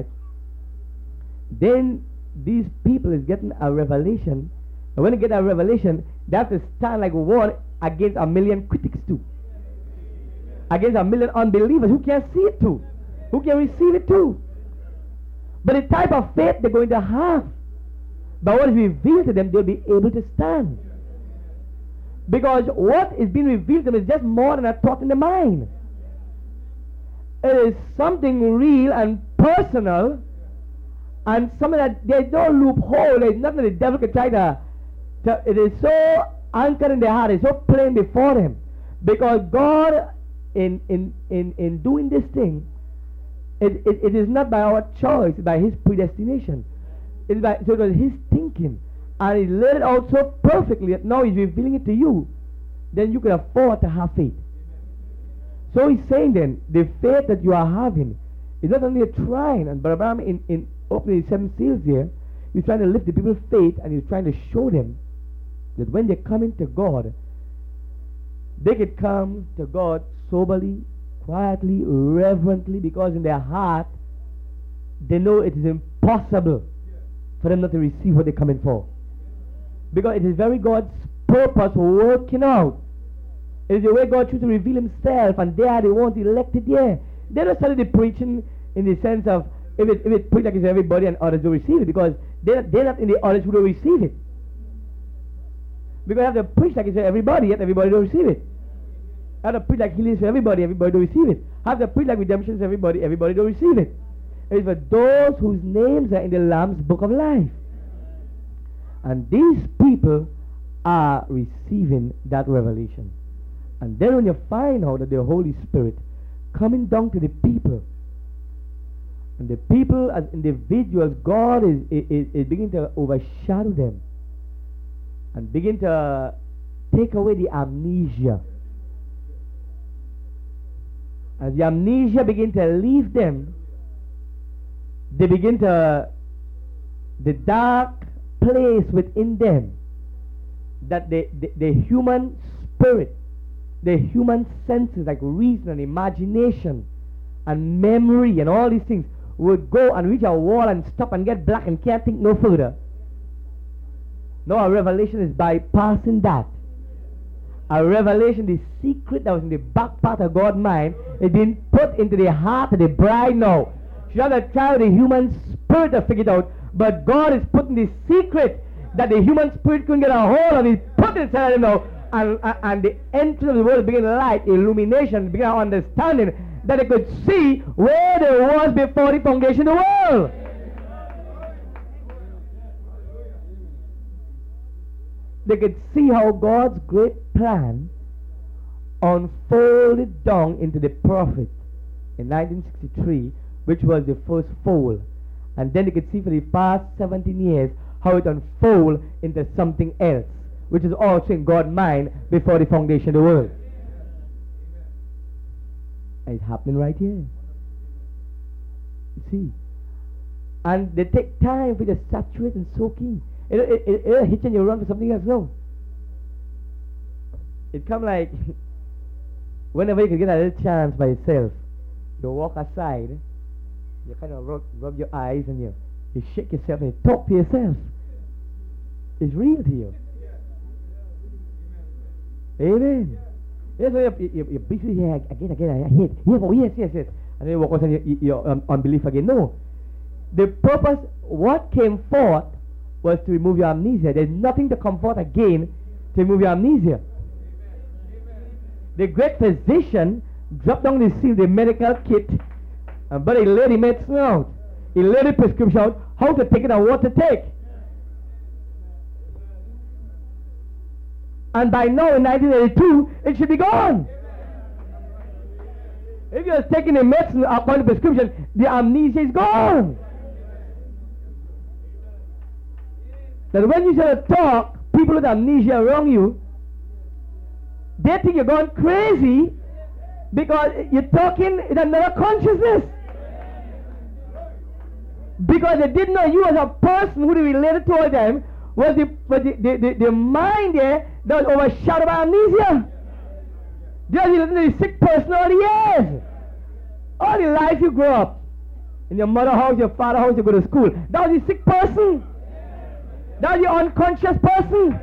C: then these people is getting a revelation, and when they get a revelation, they have to stand like one against a million critics too. Against a million unbelievers who can't see it too, who can receive it too. But the type of faith they're going to have, by what is revealed to them, they'll be able to stand. Because what is being revealed to them is just more than a thought in the mind. It is something real and personal, and something that there's no loophole, there's nothing the devil can try to, to it is so anchored in their heart, it's so plain before them. Because God, in in in, in doing this thing, it, it, it is not by our choice, it's by His predestination. It's by, so it was His thinking. And He laid it out so perfectly that now He's revealing it to you. Then you can afford to have faith. So He's saying then, the faith that you are having is not only a trying, and Brother Branham in, in opening the seven seals here, He's trying to lift the people's faith, and He's trying to show them that when they come into God, they could come to God soberly, quietly, reverently, because in their heart, they know it is impossible for them not to receive what they're coming for. Because it is very God's purpose working out. It is the way God chooses to reveal Himself, and they are the ones elected there. They don't study the preaching in the sense of if it, if it preach like it's everybody and others don't receive it, because they're, they're not in the others who don't receive it. Because I have to preach like it's everybody, yet everybody don't receive it. I have to preach like healing is for everybody, everybody don't receive it. I have to preach like redemption is for everybody, everybody don't receive it. It is for those whose names are in the Lamb's Book of Life. And these people are receiving that revelation. And then when you find out that the Holy Spirit coming down to the people, and the people as individuals, God is, is, is beginning to overshadow them and begin to take away the amnesia. As the amnesia begin to leave them, they begin to, the dark place within them, that the, the, the human spirit, the human senses like reason and imagination and memory and all these things would go and reach a wall and stop and get black and can't think no further. No, a revelation is bypassing that. A revelation, the secret that was in the back part of God's mind, is being put into the heart of the bride now. She had to try the human spirit to figure it out, but God is putting the secret that the human spirit couldn't get a hold of. He's put it inside of him now, and, and, and the entrance of the world began light, illumination, began understanding that they could see where they was before the foundation of the world. They could see how God's great plan unfolded down into the prophet in nineteen sixty-three, which was the first fold. And then they could see for the past seventeen years how it unfolded into something else, which is also in God's mind before the foundation of the world. And it's happening right here. You see. And they take time for you to saturate and soak in. It, it, it, it'll hit you and you run for something else. No. it come like whenever you can get a little chance by yourself, you walk aside, you kind of rub, rub your eyes and you, you shake yourself and you talk to yourself. It's real to you. Amen. Yes, so you, you, you briefly hear again, again, I hate. Yes, oh, yes, yes, yes. And then you walk out and you, you, your um, unbelief again. No. The purpose, what came forth was to remove your amnesia. There's nothing to come forth again to remove your amnesia. The great physician dropped down the seal, the medical kit, and but he laid the medicine out. He laid the prescription out, how to take it and what to take. And by now in nineteen eighty-two, it should be gone. If you're taking the medicine according to prescription, the amnesia is gone. That when you start to talk, people with amnesia around you, they think you're going crazy because you're talking in another consciousness. Because they didn't know you as a person who they related to all them was the, was the, the, the, the mind there that was overshadowed by amnesia. They are the sick person all the years. All the life you grew up. In your mother house, your father house, you go to school. That was the sick person. That was the unconscious person.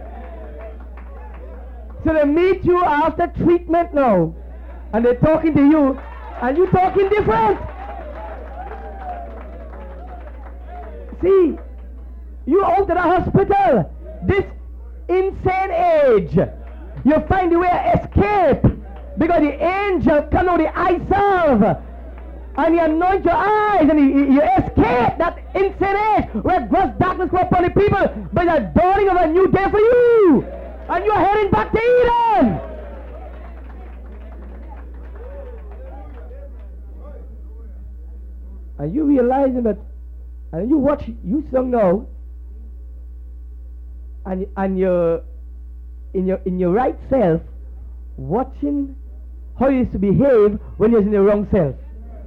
C: So they meet you after treatment now. And they're talking to you. And you talking different. See, you out of the hospital. This insane age. You find the way to escape. Because the angel come out the eye salve. And he anoint your eyes and you escape that insane age where gross darkness come upon the people by the dawning of a new day for you. And you're heading back to Eden. And you realizing that, and you watch, you sung now, and and you're in your in your right self, watching how you used to behave when you're in the wrong self.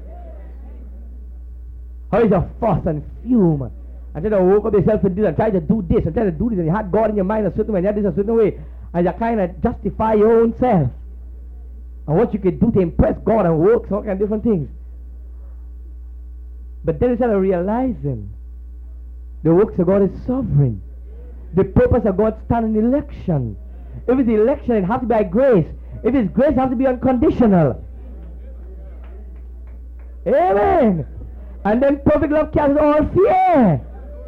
C: How is a fuss and fume and then you woke up yourself and, and try to do this and try to do this and you had God in your mind a certain way and you had this a certain way and you kind of justify your own self and what you could do to impress God and work all kind of different things. But then instead of realizing the works of God is sovereign, the purpose of God stands in election. If it's election, it has to be by grace. If it's grace, it has to be unconditional. Amen. And then perfect love casts all fear.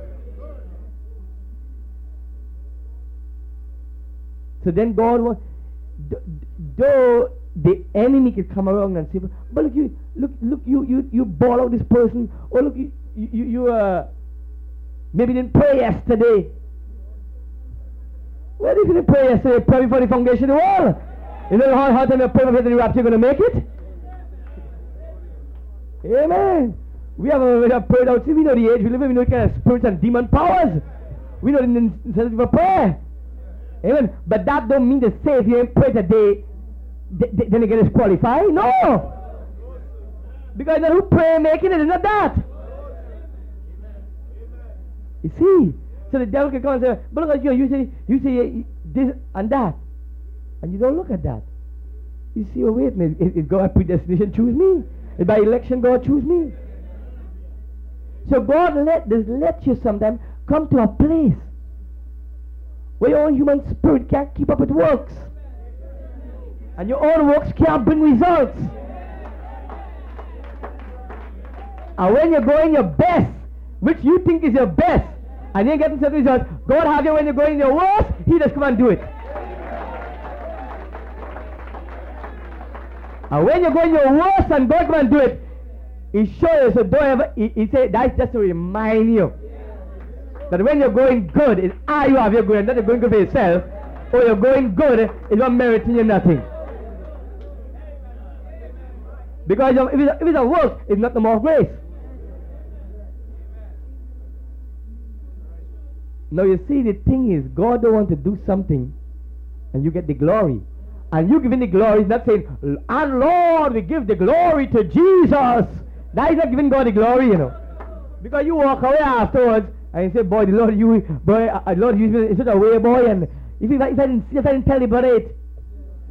C: So then God was, though the enemy could come around and say, but look, you, look, look, you, you, you ball out this person. Or look, you, you, you uh, maybe didn't pray yesterday. Well, if you didn't pray yesterday, pray before the foundation of the world. You know how hard time you pray before the rapture, you're going to make it? Amen. We have a, we have prayed out. See, we know the age we live in. We know the kind of spirits and demon powers. We know the necessity for prayer. Amen. But that don't mean to say if you ain't pray today, th- th- then you get disqualified. No. Because then who pray making it is not that. You see. So the devil can come and say, but look at you. You say, you say this and that. And you don't look at that. You see, well, wait a minute. If, if God predestination choose me. If by election God choose me. So God let this let you sometimes come to a place where your own human spirit can't keep up with works. And your own works can't bring results. And when you're going your best, which you think is your best, and you're getting certain results, God have you when you're going your worst, He just come and do it. And when you're going your worst and God come and do it, He shows you, so don't ever, he, he said, that's just to remind you that when you're going good, it's how you have your good, and not you're going good for yourself, or you're going good, it's not meriting you nothing. Because if it's, a, if it's a work, it's not the more grace. Now you see, the thing is, God don't want to do something, and you get the glory. And you giving the glory is not saying, and Lord, we give the glory to Jesus. That is not giving God the glory, you know. Because you walk away afterwards and you say, boy, the Lord, you, boy, uh, Lord, use me in such a way, boy. And if, if, I, if, I didn't, if I didn't tell the brother it,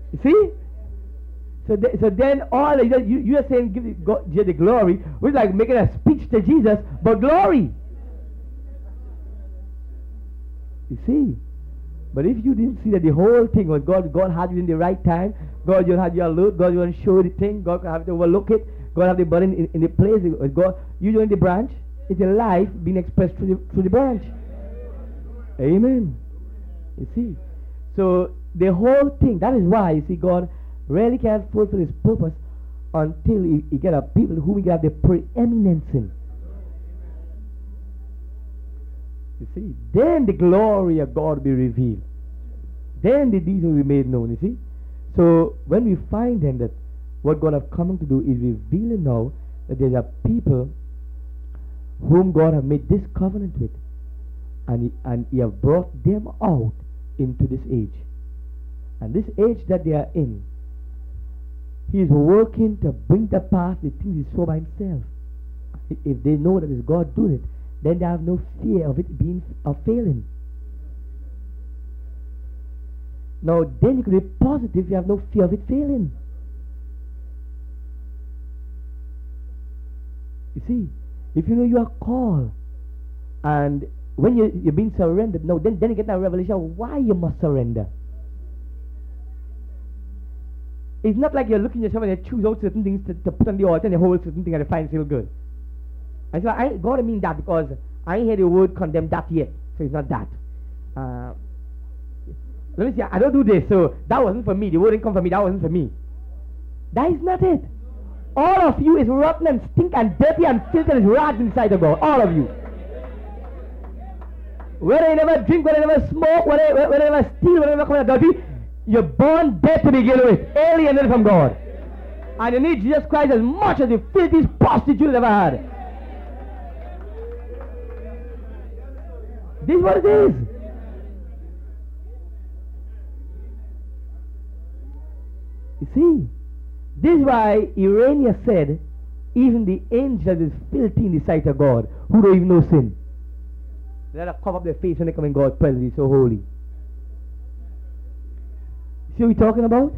C: You see? So, th- so then all you, you you are saying give the, God, the glory. We're like making a speech to Jesus, but glory. You see? But if you didn't see that the whole thing was God, God had you in the right time. God, you had you alert. God, you want to show the thing. God can have to overlook it. God have the body in, in the place. God, you join the branch. It's a life being expressed through the, through the branch. Amen. You see? So the whole thing, that is why, you see, God really can't fulfill his purpose until he, he get a people whom he can have the preeminence in. You see? Then the glory of God will be revealed. Then the deeds will be made known, you see? So when we find then that what God has come to do is revealing now that there are people whom God has made this covenant with, and he, and he has brought them out into this age. And this age that they are in, he is working to bring to pass the things he saw by himself. If they know that it's God doing it, then they have no fear of it being of failing. Now then you can be positive, you have no fear of it failing. You see, if you know you are called, and when you, you're being surrendered, no, then, then you get that revelation why you must surrender. It's not like you're looking at yourself and you choose out certain things to, to put on the altar and you hold certain things and you find feel good. And so I God mean that because I ain't hear the word condemn that yet, so it's not that. Uh, let me see, I don't do this, so that wasn't for me. The word didn't come for me, that wasn't for me. That is not it. All of you is rotten and stink and dirty and filthy and rags inside of God. All of you. Whether you never drink, whether you never smoke, whether, whether you never steal, whether you never come out dirty, you're born dead to begin with, alienated from God. And you need Jesus Christ as much as the filthiest prostitute ever had. This is what it is. You see, this is why Irenaeus said, even the angel is filthy in the sight of God, who don't even know sin. They let cover up their face when they come in God's presence. He's so holy. See what we're talking about?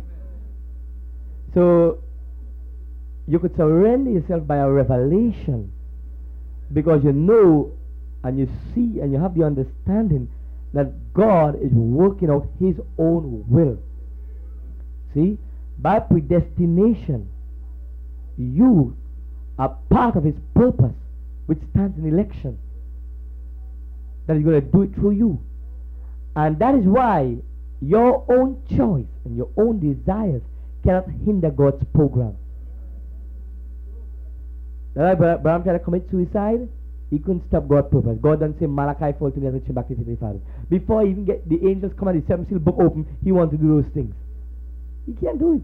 C: So, you could surrender yourself by a revelation, because you know and you see and you have the understanding that God is working out his own will. See? By predestination, you are part of his purpose, which stands in election. That is going to do it through you. And that is why your own choice and your own desires cannot hinder God's program. That's why Abraham tried to commit suicide. He couldn't stop God's purpose. God doesn't say Malachi four to the back to fifty-five. Before he even get the angels come and the seven seal book open, he wanted to do those things. He can't do it.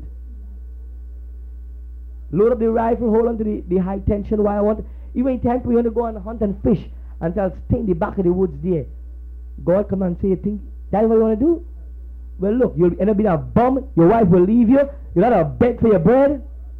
C: Load up the rifle, hold on to the, the high tension wire. Want even in time we want to go and hunt and fish until stay in the back of the woods there. God come and say, you think that's what you want to do? Well, look, you'll end up being a bum. Your wife will leave you. You'll not have a bed for your bread.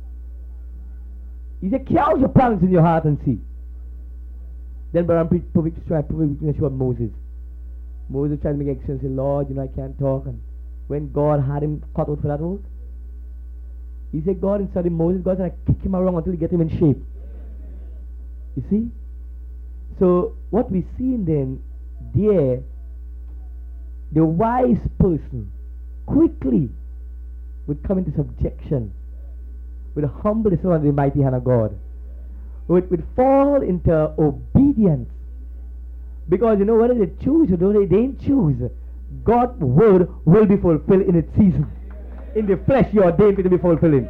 C: He said, count your plans in your heart and see. Then Balaam preached perfect strife, perfect weakness about Moses. Moses tried to make excuse and say, Lord, you know, I can't talk. And when God had him cut out for that work, he said, God instead of Moses, God said, I kick him around until he get him in shape. You see? So, what we see in then, there, the wise person quickly would come into subjection, would humble himself under the mighty hand of God, would, would fall into obedience. Because, you know, whether they choose or don't, they didn't choose. God's word will be fulfilled in its season. In the flesh, you are ordained to be fulfilling.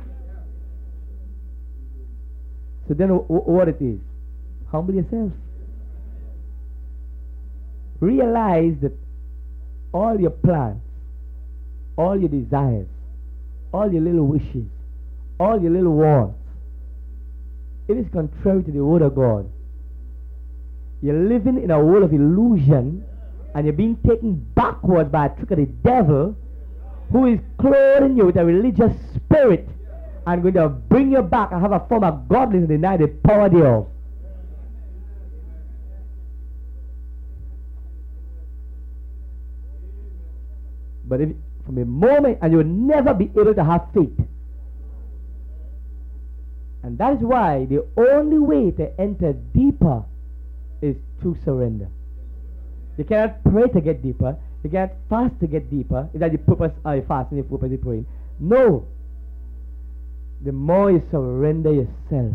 C: So then, w- w- what it is? Humble yourself. Realize that all your plans, all your desires, all your little wishes, all your little wants, it is contrary to the word of God. You're living in a world of illusion, and you're being taken backwards by a trick of the devil, who is clothing you with a religious spirit and going to bring you back and have a form of godliness and deny the power thereof. But if, From the moment, and you will never be able to have faith. And that is why the only way to enter deeper is through surrender. You cannot pray to get deeper. You cannot fast to get deeper. Is that the purpose of your fasting, the purpose of praying? No. The more you surrender yourself,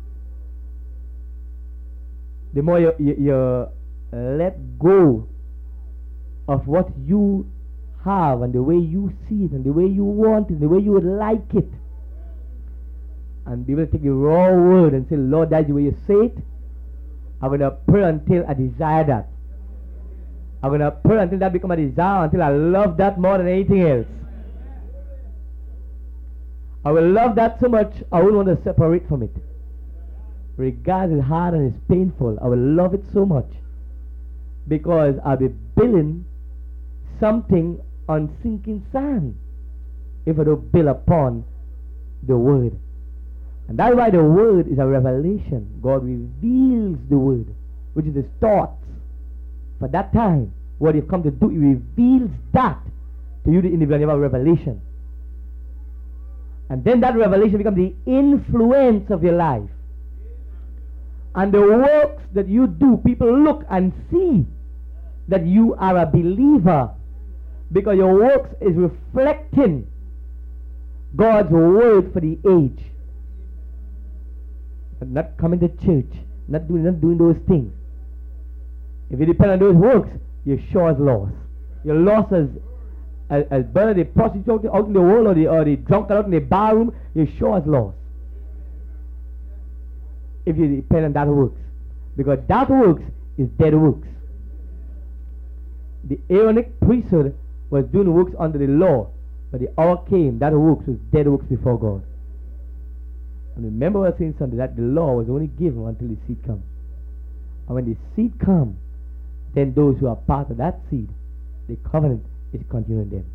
C: the more you, you, you let go of what you have and the way you see it and the way you want it, the way you would like it, and be able to take the raw word and say, Lord, that's the way you say it. I'm going to pray until I desire that. I'm going to pray until that becomes a desire, until I love that more than anything else. I will love that so much, I won't want to separate from it. Regardless it's hard and it's painful, I will love it so much. Because I'll be building something on sinking sand if I don't build upon the word. And that's why the word is a revelation. God reveals the word, which is his thoughts for that time. What he's come to do, he reveals that to you, the individual, you have a revelation. And then that revelation becomes the influence of your life. And the works that you do, people look and see that you are a believer, because your works is reflecting God's word for the age. But not coming to church, not doing, not doing those things. If you depend on those works, you're sure as lost. You're lost as as, as burning the prostitute out in the world, or the or the drunkard out in the bar room. You're sure as lost. If you depend on that works, because that works is dead works. The Aaronic priesthood was doing works under the law, but the hour came that works was dead works before God. And remember what I was saying Sunday, that the law was only given until the seed comes. And when the seed comes, then those who are part of that seed, the covenant is continuing them.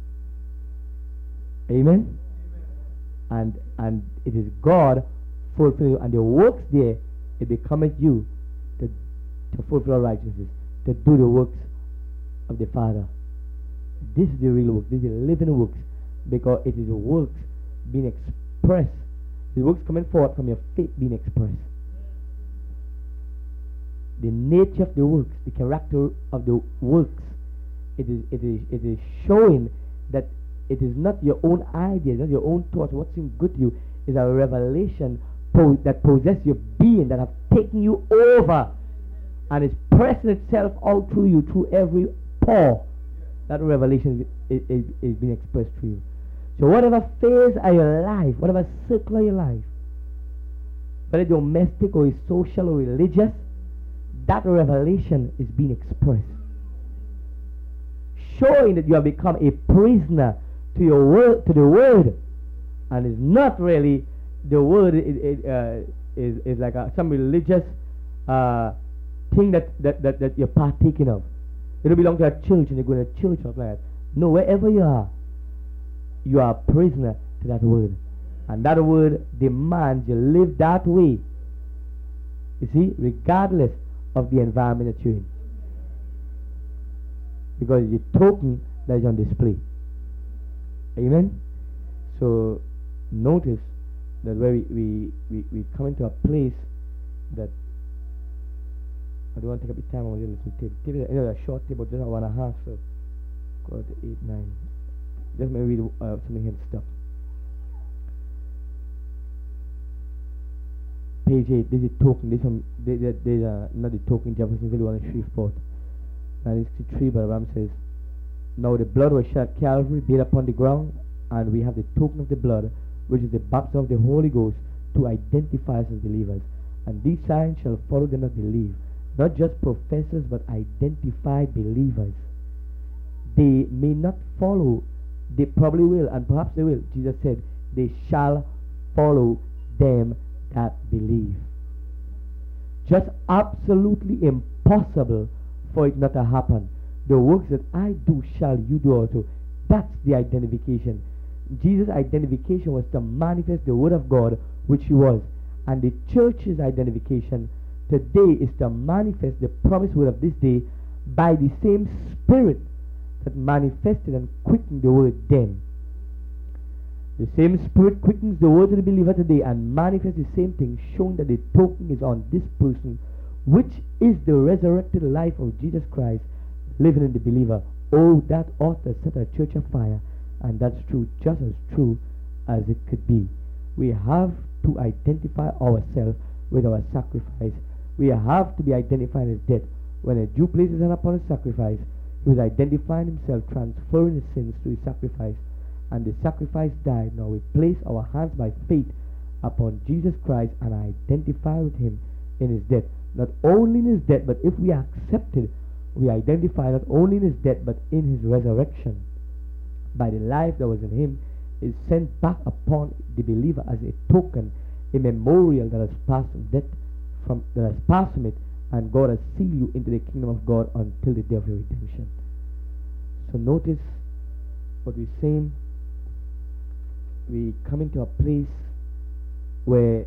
C: Amen? And and it is God fulfilling, and the works there, it becometh you to, to fulfill righteousness, to do the works of the Father. This is the real work. This is the living works, because it is the works being expressed. The works coming forth from your faith being expressed. The nature of the works, the character of the works, it is it is it is showing that it is not your own ideas, not your own thoughts, what seems good to you. Is a revelation po- that possesses your being, that have taken you over, and is pressing itself out through you, through every pore. That revelation is, is, is being expressed through you. So whatever phase of your life, whatever circle of your life, whether domestic or social or religious, that revelation is being expressed, showing that you have become a prisoner to your word, to the word, and it's not really the word. It, it, uh, is is like a, some religious uh, thing that, that, that, that you're partaking of. You don't belong to a church and you go to a church or something like that. No, wherever you are, you are a prisoner to that word, and that word demands you live that way. You see, regardless of the environment that you're in, because it's the token that is on display. Amen. So notice that where we, we, we, we come into a place that I don't want to take up the time. I want to listen to tape. Tape is another short tape, but just one and a half. So go to eight, nine. Just maybe read uh, something here and stop. Page eight. This is token. This one. There's uh, not the token. Jeffersonville one in Shreveport. nineteen sixty-three. But Ram says, now the blood was shed at Calvary, beat upon the ground, and we have the token of the blood, which is the baptism of the Holy Ghost, to identify us as believers. And these signs shall follow them that believe. Not just professors, but identified believers. They may not follow. They probably will, and perhaps they will. Jesus said, they shall follow them that believe. Just absolutely impossible for it not to happen. The works that I do shall you do also. That's the identification. Jesus' identification was to manifest the word of God, which he was. And the church's identification today is to manifest the promised word of this day by the same Spirit that manifested and quickened the word then. The same Spirit quickens the word of the believer today and manifests the same thing, showing that the token is on this person, which is the resurrected life of Jesus Christ living in the believer. Oh, that ought to set a church afire, and that's true, just as true as it could be. We have to identify ourselves with our sacrifice. We have to be identified as dead. When a Jew places his hand upon a sacrifice, he was identifying himself, transferring his sins to his sacrifice, and the sacrifice died. Now we place our hands by faith upon Jesus Christ and identify with him in his death. Not only in his death, but if we are accepted, we identify not only in his death, but in his resurrection. By the life that was in him, is sent back upon the believer as a token, a memorial that has passed from death, from that has passed from it, and God has sealed you into the kingdom of God until the day of your redemption. So notice what we're saying. We come into a place where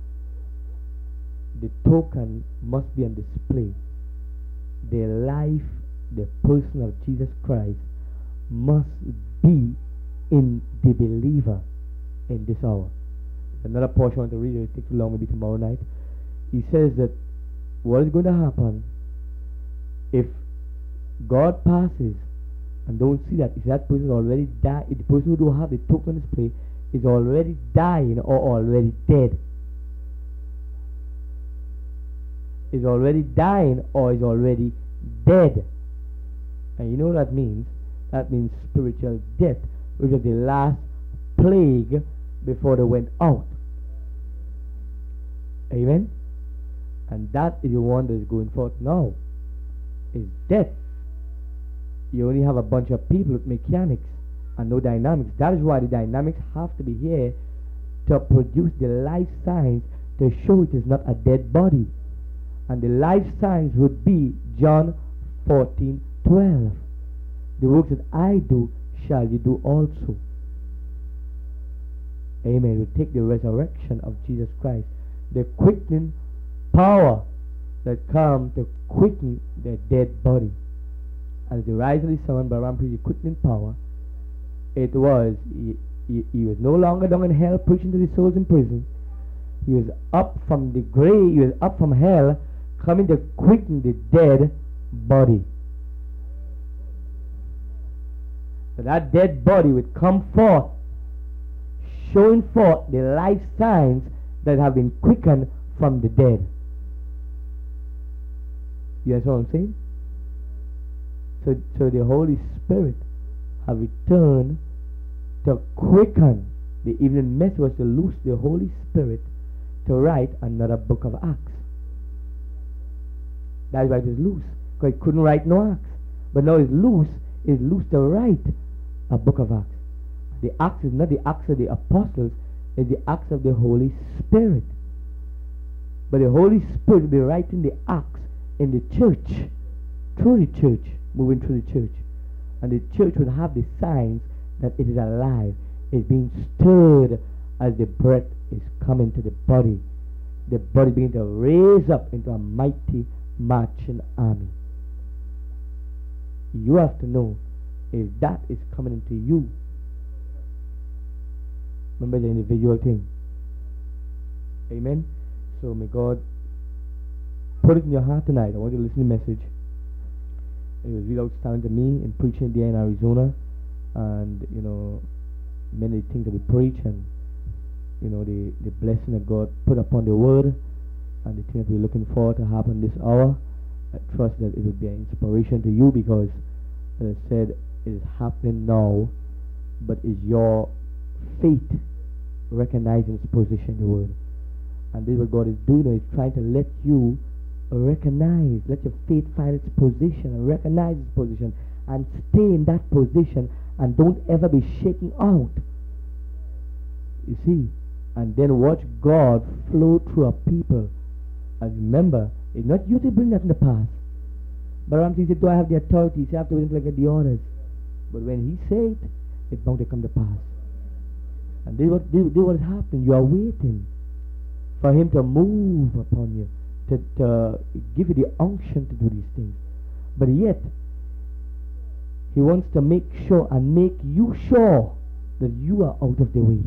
C: the token must be on display. The life, the person of Jesus Christ must be in the believer in this hour. Another portion I want to read, it will take too long, maybe tomorrow night. He says that what is going to happen if God passes and don't see that, if that person already died, if the person who don't have the token display is already dying or already dead, is already dying or is already dead. And you know what that means? That means spiritual death, which was the last plague before they went out. Amen? And that is the one that is going forth now. Is death. You only have a bunch of people with mechanics and no dynamics. That is why the dynamics have to be here to produce the life signs to show it is not a dead body. And the life signs would be John fourteen twelve. The works that I do shall you do also. Amen. We take the resurrection of Jesus Christ, the quickening power that comes to quicken the dead body. As the rise of the sun, Baram preached the quickening power. It was, he, he, he was no longer down in hell preaching to the souls in prison. He was up from the grave, he was up from hell, coming to quicken the dead body. So that dead body would come forth, showing forth the life signs that have been quickened from the dead. You understand what I'm saying? So, so the Holy Spirit have returned to quicken. The evening message was to loose the Holy Spirit to write another book of Acts. That's why it was loose, because it couldn't write no Acts. But now it's loose, it's loose to write a book of Acts. The Acts is not the Acts of the Apostles, it's the Acts of the Holy Spirit. But the Holy Spirit will be writing the Acts in the church, through the church, moving through the church. And the church will have the signs that it is alive, it's being stirred as the breath is coming to the body. The body begins to raise up into a mighty marching army. You have to know if that is coming into you. Remember the individual thing. Amen. So may God put it in your heart tonight. I want you to listen to the message. It was really outstanding to me in preaching there in Arizona, and you know, many things that we preach, and you know, the, the blessing that God put upon the word, and the things that we're looking forward to happen this hour. I trust that it will be an inspiration to you, because as I said, it is happening now, but is your faith recognizing its position in the word? And this is what God is doing. He's trying to let you recognize, let your faith find its position and recognize its position and stay in that position and don't ever be shaken out. You see? And then watch God flow through a people. And remember, it's not you to bring that in the past. But Ramsey said, do I have the authority? He said, I have to wait until I get the orders. But when he said, it's bound to come to pass. And this is what, this, this what is happening. You are waiting for him to move upon you, to, to give you the unction to do these things. But yet, He wants to make sure and make you sure that you are out of the way.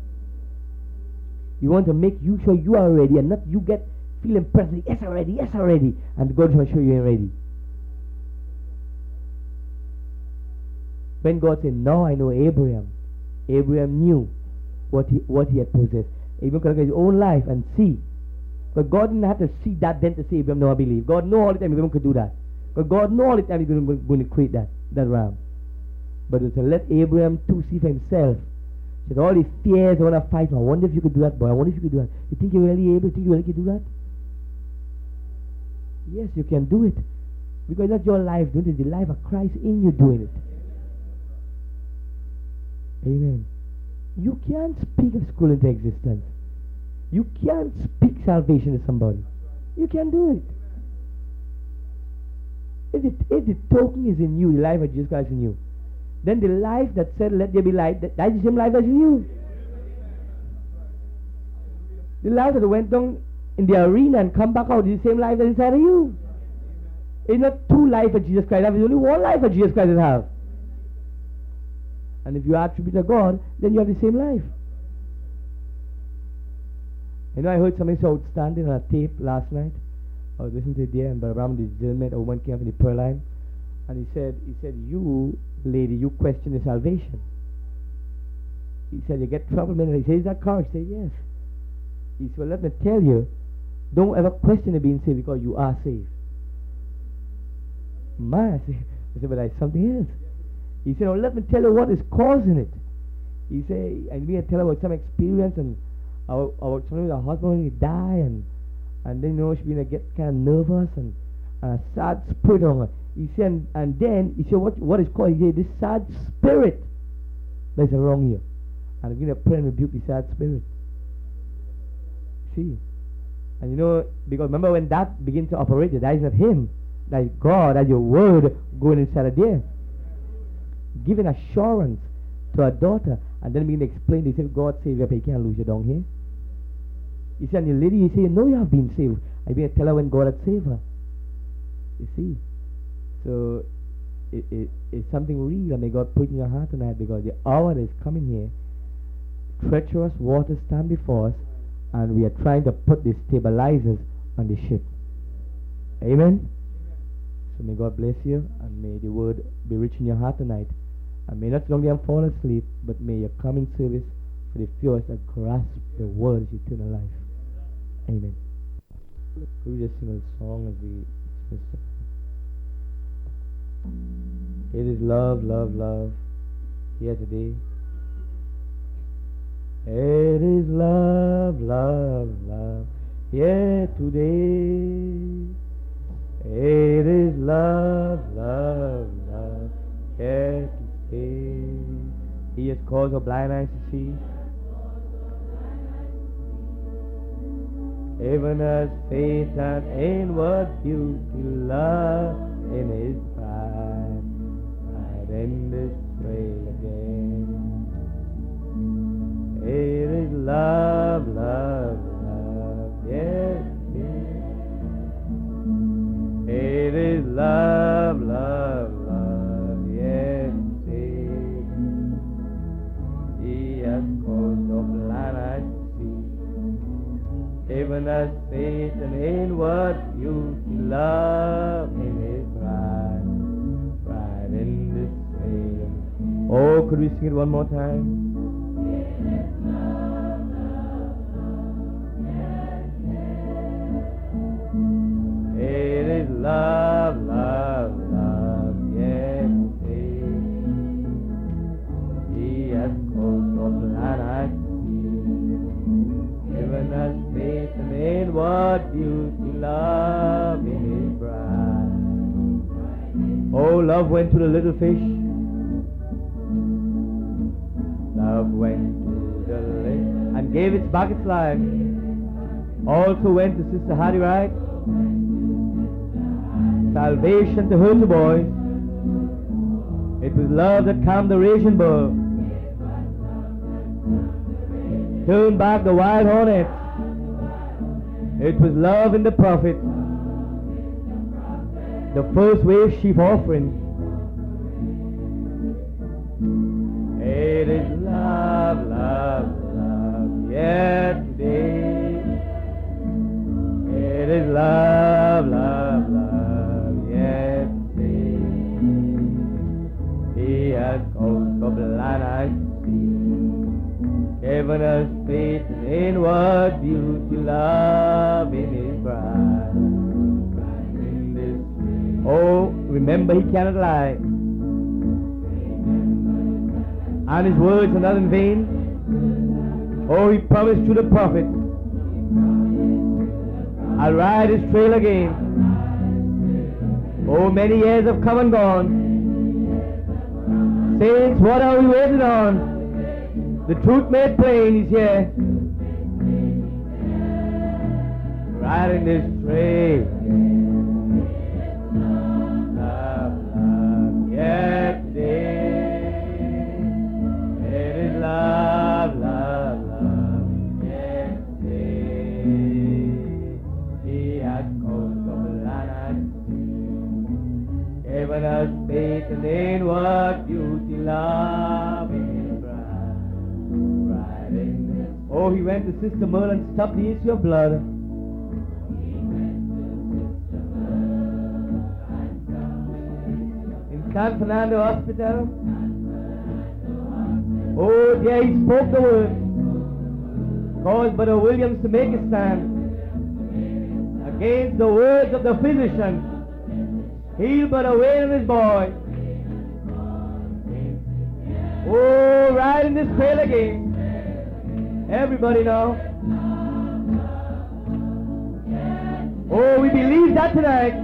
C: He wants to make you sure you are ready, and not you get feeling presently, yes I'm ready, yes I'm ready, and God will show you ain't ready. When God said, now I know Abraham, Abraham knew what he what he had possessed. Abraham could look at his own life and see. But God didn't have to see that then to say, Abraham, no, I believe. God knew all the time Abraham could do that. But God knew all the time He's going to, going to create that, that ram. But to let Abraham too see for himself. He said, all his fears, I want to fight. I wonder if you could do that, boy. I wonder if you could do that. You think you're really able? You think you really can do that? Yes, you can do it. Because that's your life doing it. It's the life of Christ in you doing it. Amen. You can't speak of school into existence. You can't speak salvation to somebody. You can't do it. If, it. if the token is in you, the life of Jesus Christ in you, then the life that said, let there be light, that, that's the same life as in you. The life that went down in the arena and come back out is the same life that's inside of you. It's not two lives of Jesus Christ. There's only one life of Jesus Christ that have. And if you attribute to God, then you have the same life. You know, I heard something so outstanding on a tape last night. I was listening to it there, and Brother Ram, this gentleman, a woman came up in the prayer line, and he said, he said, you, lady, you question the salvation. He said, you get trouble, man. And he said, is that correct? He said, yes. He said, well, let me tell you, don't ever question it being saved because you are saved. My, I said, I said, but that's something else. He said, well, let me tell you what is causing it. He said, and we had tell her about some experience and about, about something with her husband when he died, and and then, you know, she began to get kind of nervous and, and a sad spirit on her. He said, and, and then, he said, what, what is called? He said, this sad spirit that's wrong here. And we're going to pray and rebuke the sad spirit. See? And you know, because remember when that begins to operate, that is not him. That is God, that is your word going inside of there. Giving assurance to a daughter, and then begin to explain, they say, God save you, but you can't lose your down here. He said, and the lady, he said, no, you have been saved. I began to tell her when God had saved her. You see? So, it, it, it's something real, and may God put in your heart tonight, because the hour that is coming here, treacherous waters stand before us, and we are trying to put the stabilizers on the ship. Amen? So may God bless you, and may the word be rich in your heart tonight. And may not long fall asleep, but may your coming service for the few that grasp the word of eternal life. Amen. Could we just sing a song as we dismiss it? It is love, love, love here today. It is love, love, love here today. It is love, love, love here to stay. He has caused our blind eyes to see, even as faith and inward beauty, love in his pride, pride in this way again. It is love, love, love, yes, yes. It is love, love, love, yes, yes. He has caused the blind eyes to see, even as faith and inward beauty, love in his pride, pride in this way. Oh, could we sing it one more time? It is love, love, love, yes, yes. He has caused all the blind eyes to see, given us faith and inward beauty, love in his bride. Oh, love went to the little fish. Love went to the lake and gave its back its life. Also went to Sister Hattie Wright. Salvation to her two boys. It was love that calmed the raging bull, turned back the wild hornet. It was love in the prophet, the first wave sheep offering. Yet today it is love, love, love. Yet today He has caused the blind eyes to see, given us faith and inward beauty, love in His bride. In this oh, remember He cannot lie, and His words are not in vain. Oh, He promised to the prophet, I'll ride His trail again. Oh, many years have come and gone. Saints, what are we waiting on? The truth made plain is here. Riding this trail. Love, love, yes, it is love, love, love, yes, He has caused the blind eyes to see, given us faith and inward beauty, love in His bride. Riding. Oh, He went to Sister Merle and stopped the issue of blood. San Fernando Hospital. Oh, there He spoke the word, caused Brother Williams to make a stand against the words of the physician. Healed Brother Wayne and his boy. Oh, right in this trail again. Everybody now. Oh, we believe that tonight.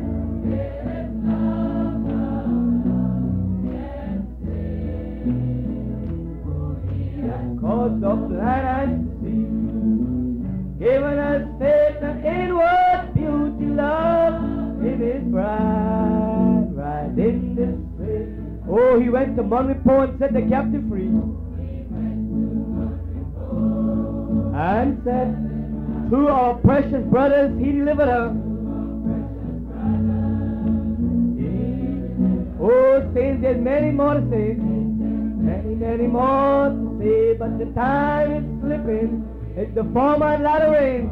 C: Caused the blind eyes to see, given us faith and inward beauty, love in His bride, right in this way. Oh, He went to Monrepo and set the captive free, and said, through our precious brothers He delivered her. Oh, saints, there's many more to say. Many, many more to say, but the time is slipping. It's the former and latter rain.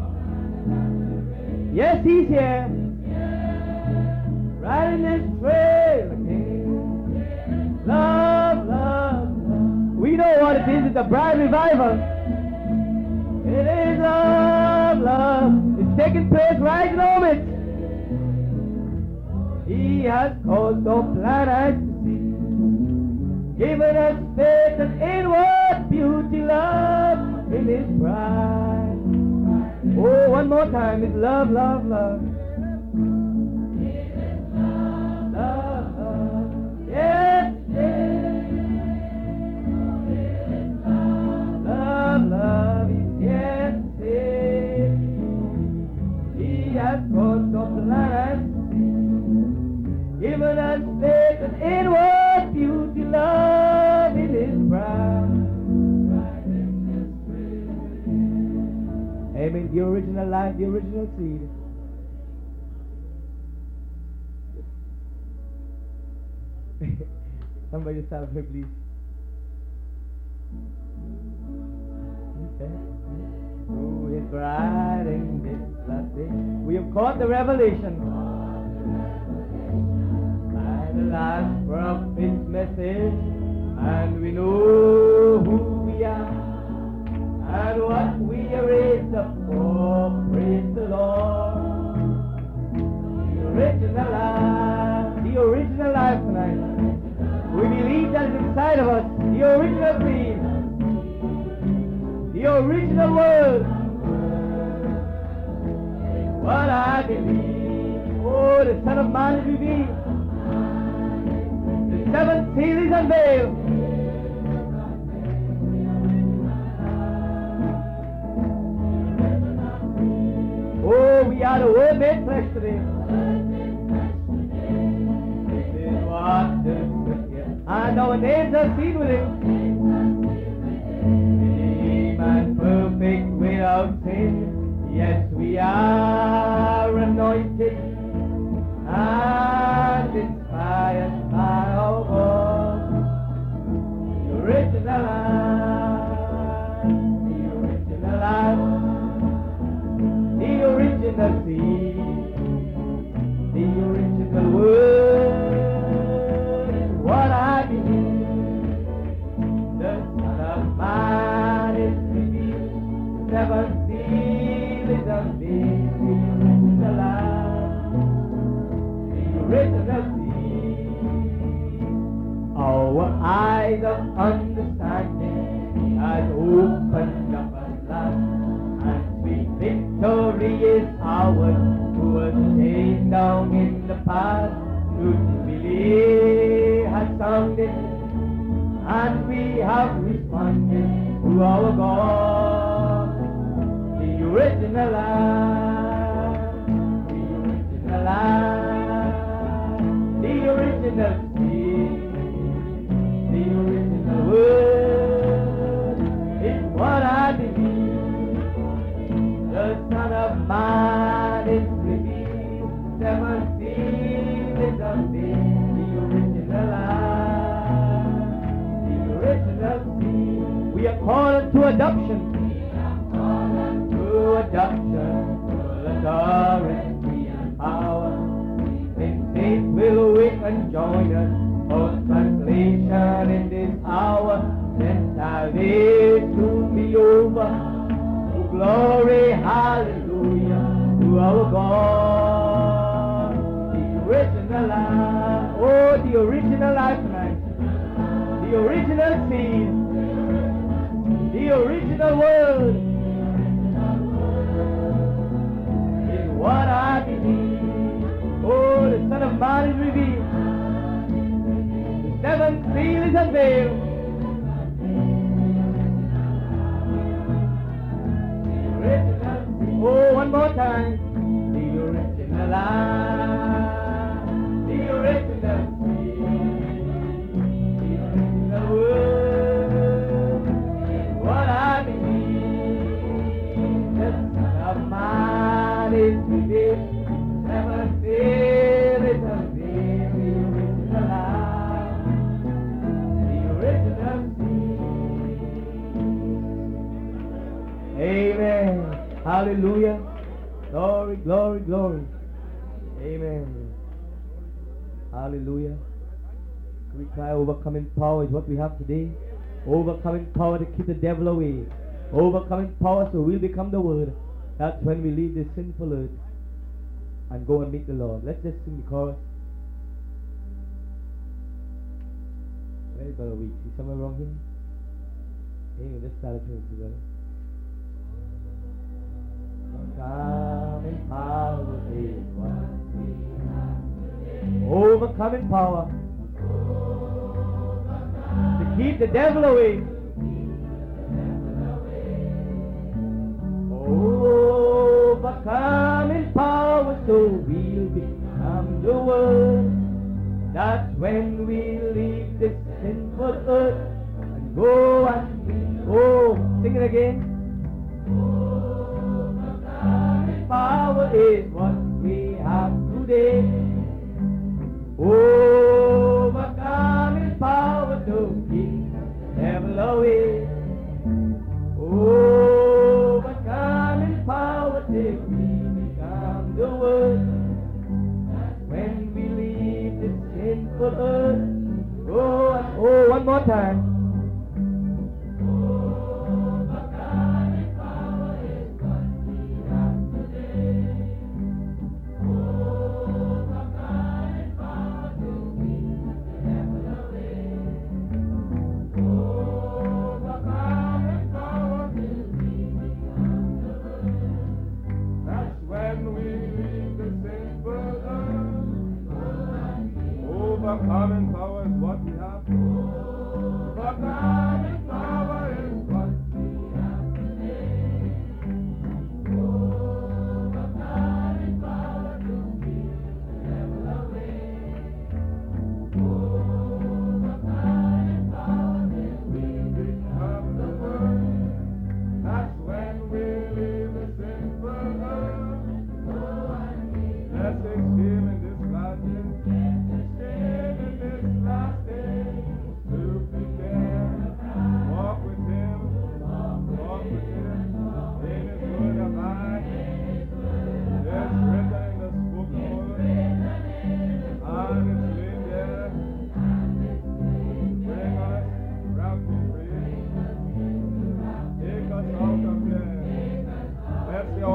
C: Yes, He's here, right in this trail again. Love, love, love. We know what it is. It's a bride revival. It is love, love. It's taking place right now. It. He has caused the blind eyes to see, given us faith and inward beauty, love in His bride. Oh, one more time, it's love, love, love. Love, love, yes, yes. Love, love, yes, yes. He has caused the blind, given us faith and inward beauty, love in His bride. Amen. The original life, the original seed. Somebody stand here, please. Okay. Who is bride in this last day? We have caught the revelation. The last prophet's message, and we know who we are and what we are raised up for. Praise the Lord. The original life, the original life tonight. We believe that is inside of us, the original creed, the original word. What I believe, oh, the Son of Man is revealed. Seven seal is unveiled. Oh, we are the Word made flesh today. This is what the Scripture, and our names are seen with Him. Redeemed and perfect without sin. Yes, we are anointed and inspired by our God. The original life, the original original seed, the original word is what I believe. The Son of Man is revealed, never seal is unveiled, the original life, the original seed. Our eyes of understanding has opened up at last, and sweet victory is ours, who was chained down in the past. True jubilee has sounded, and we have responded to our God, the original life, the original life, the original seed, the original word is what I believe. The Son of Man is revealed, never seen is unveiled, the original life, the original seed. We are called to adoption, to adoption, full authority and power. Then faith will wake and join us for translation in this hour. Gentile days soon be over. Oh, glory, hallelujah, to our God, the original life. Oh, the original life tonight, the original seed, the original word is what I believe. Oh, the Son of Man is revealed, the seventh seal is unveiled. Oh, one more time. The original life, the original seed, the original word is what I believe. The Son of Man is revealed, never fail is unveiled. The original life, the original seed. Amen. Hallelujah. Glory, glory, glory. Amen. Hallelujah. We cry overcoming power is what we have today. Overcoming power to keep the devil away. Overcoming power so we'll become the word. That's when we leave this sinful earth and go and meet the Lord. Let's just sing the chorus. Where's Brother Weeks? Is somewhere wrong here? Amen. Let's start it together. Overcoming power is what we have today. Overcoming power to keep the devil away. Overcoming power so we'll become the word. That's when we leave this sinful earth and go and be. Oh, sing it again. Power is what we have today. Overcoming power to keep the devil away. Overcoming power till we become the word. When we leave this sinful earth. Oh, oh, one more time.
B: Overcoming power is what we have.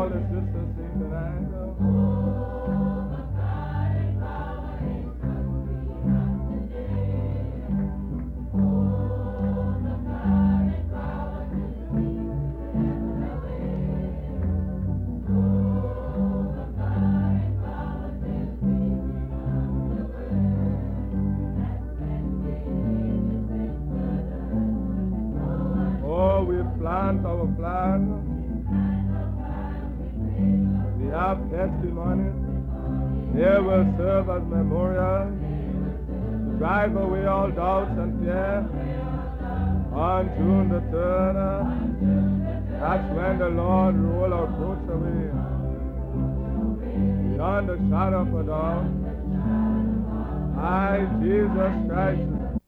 B: all the sisters sing tonight. Oh, we plant our flag. We have testimonies. They will serve as memorials to drive away all doubts and fear. On June the third, that's when the Lord roll our boats away. Beyond the shadow of a doubt, I, Jesus Christ,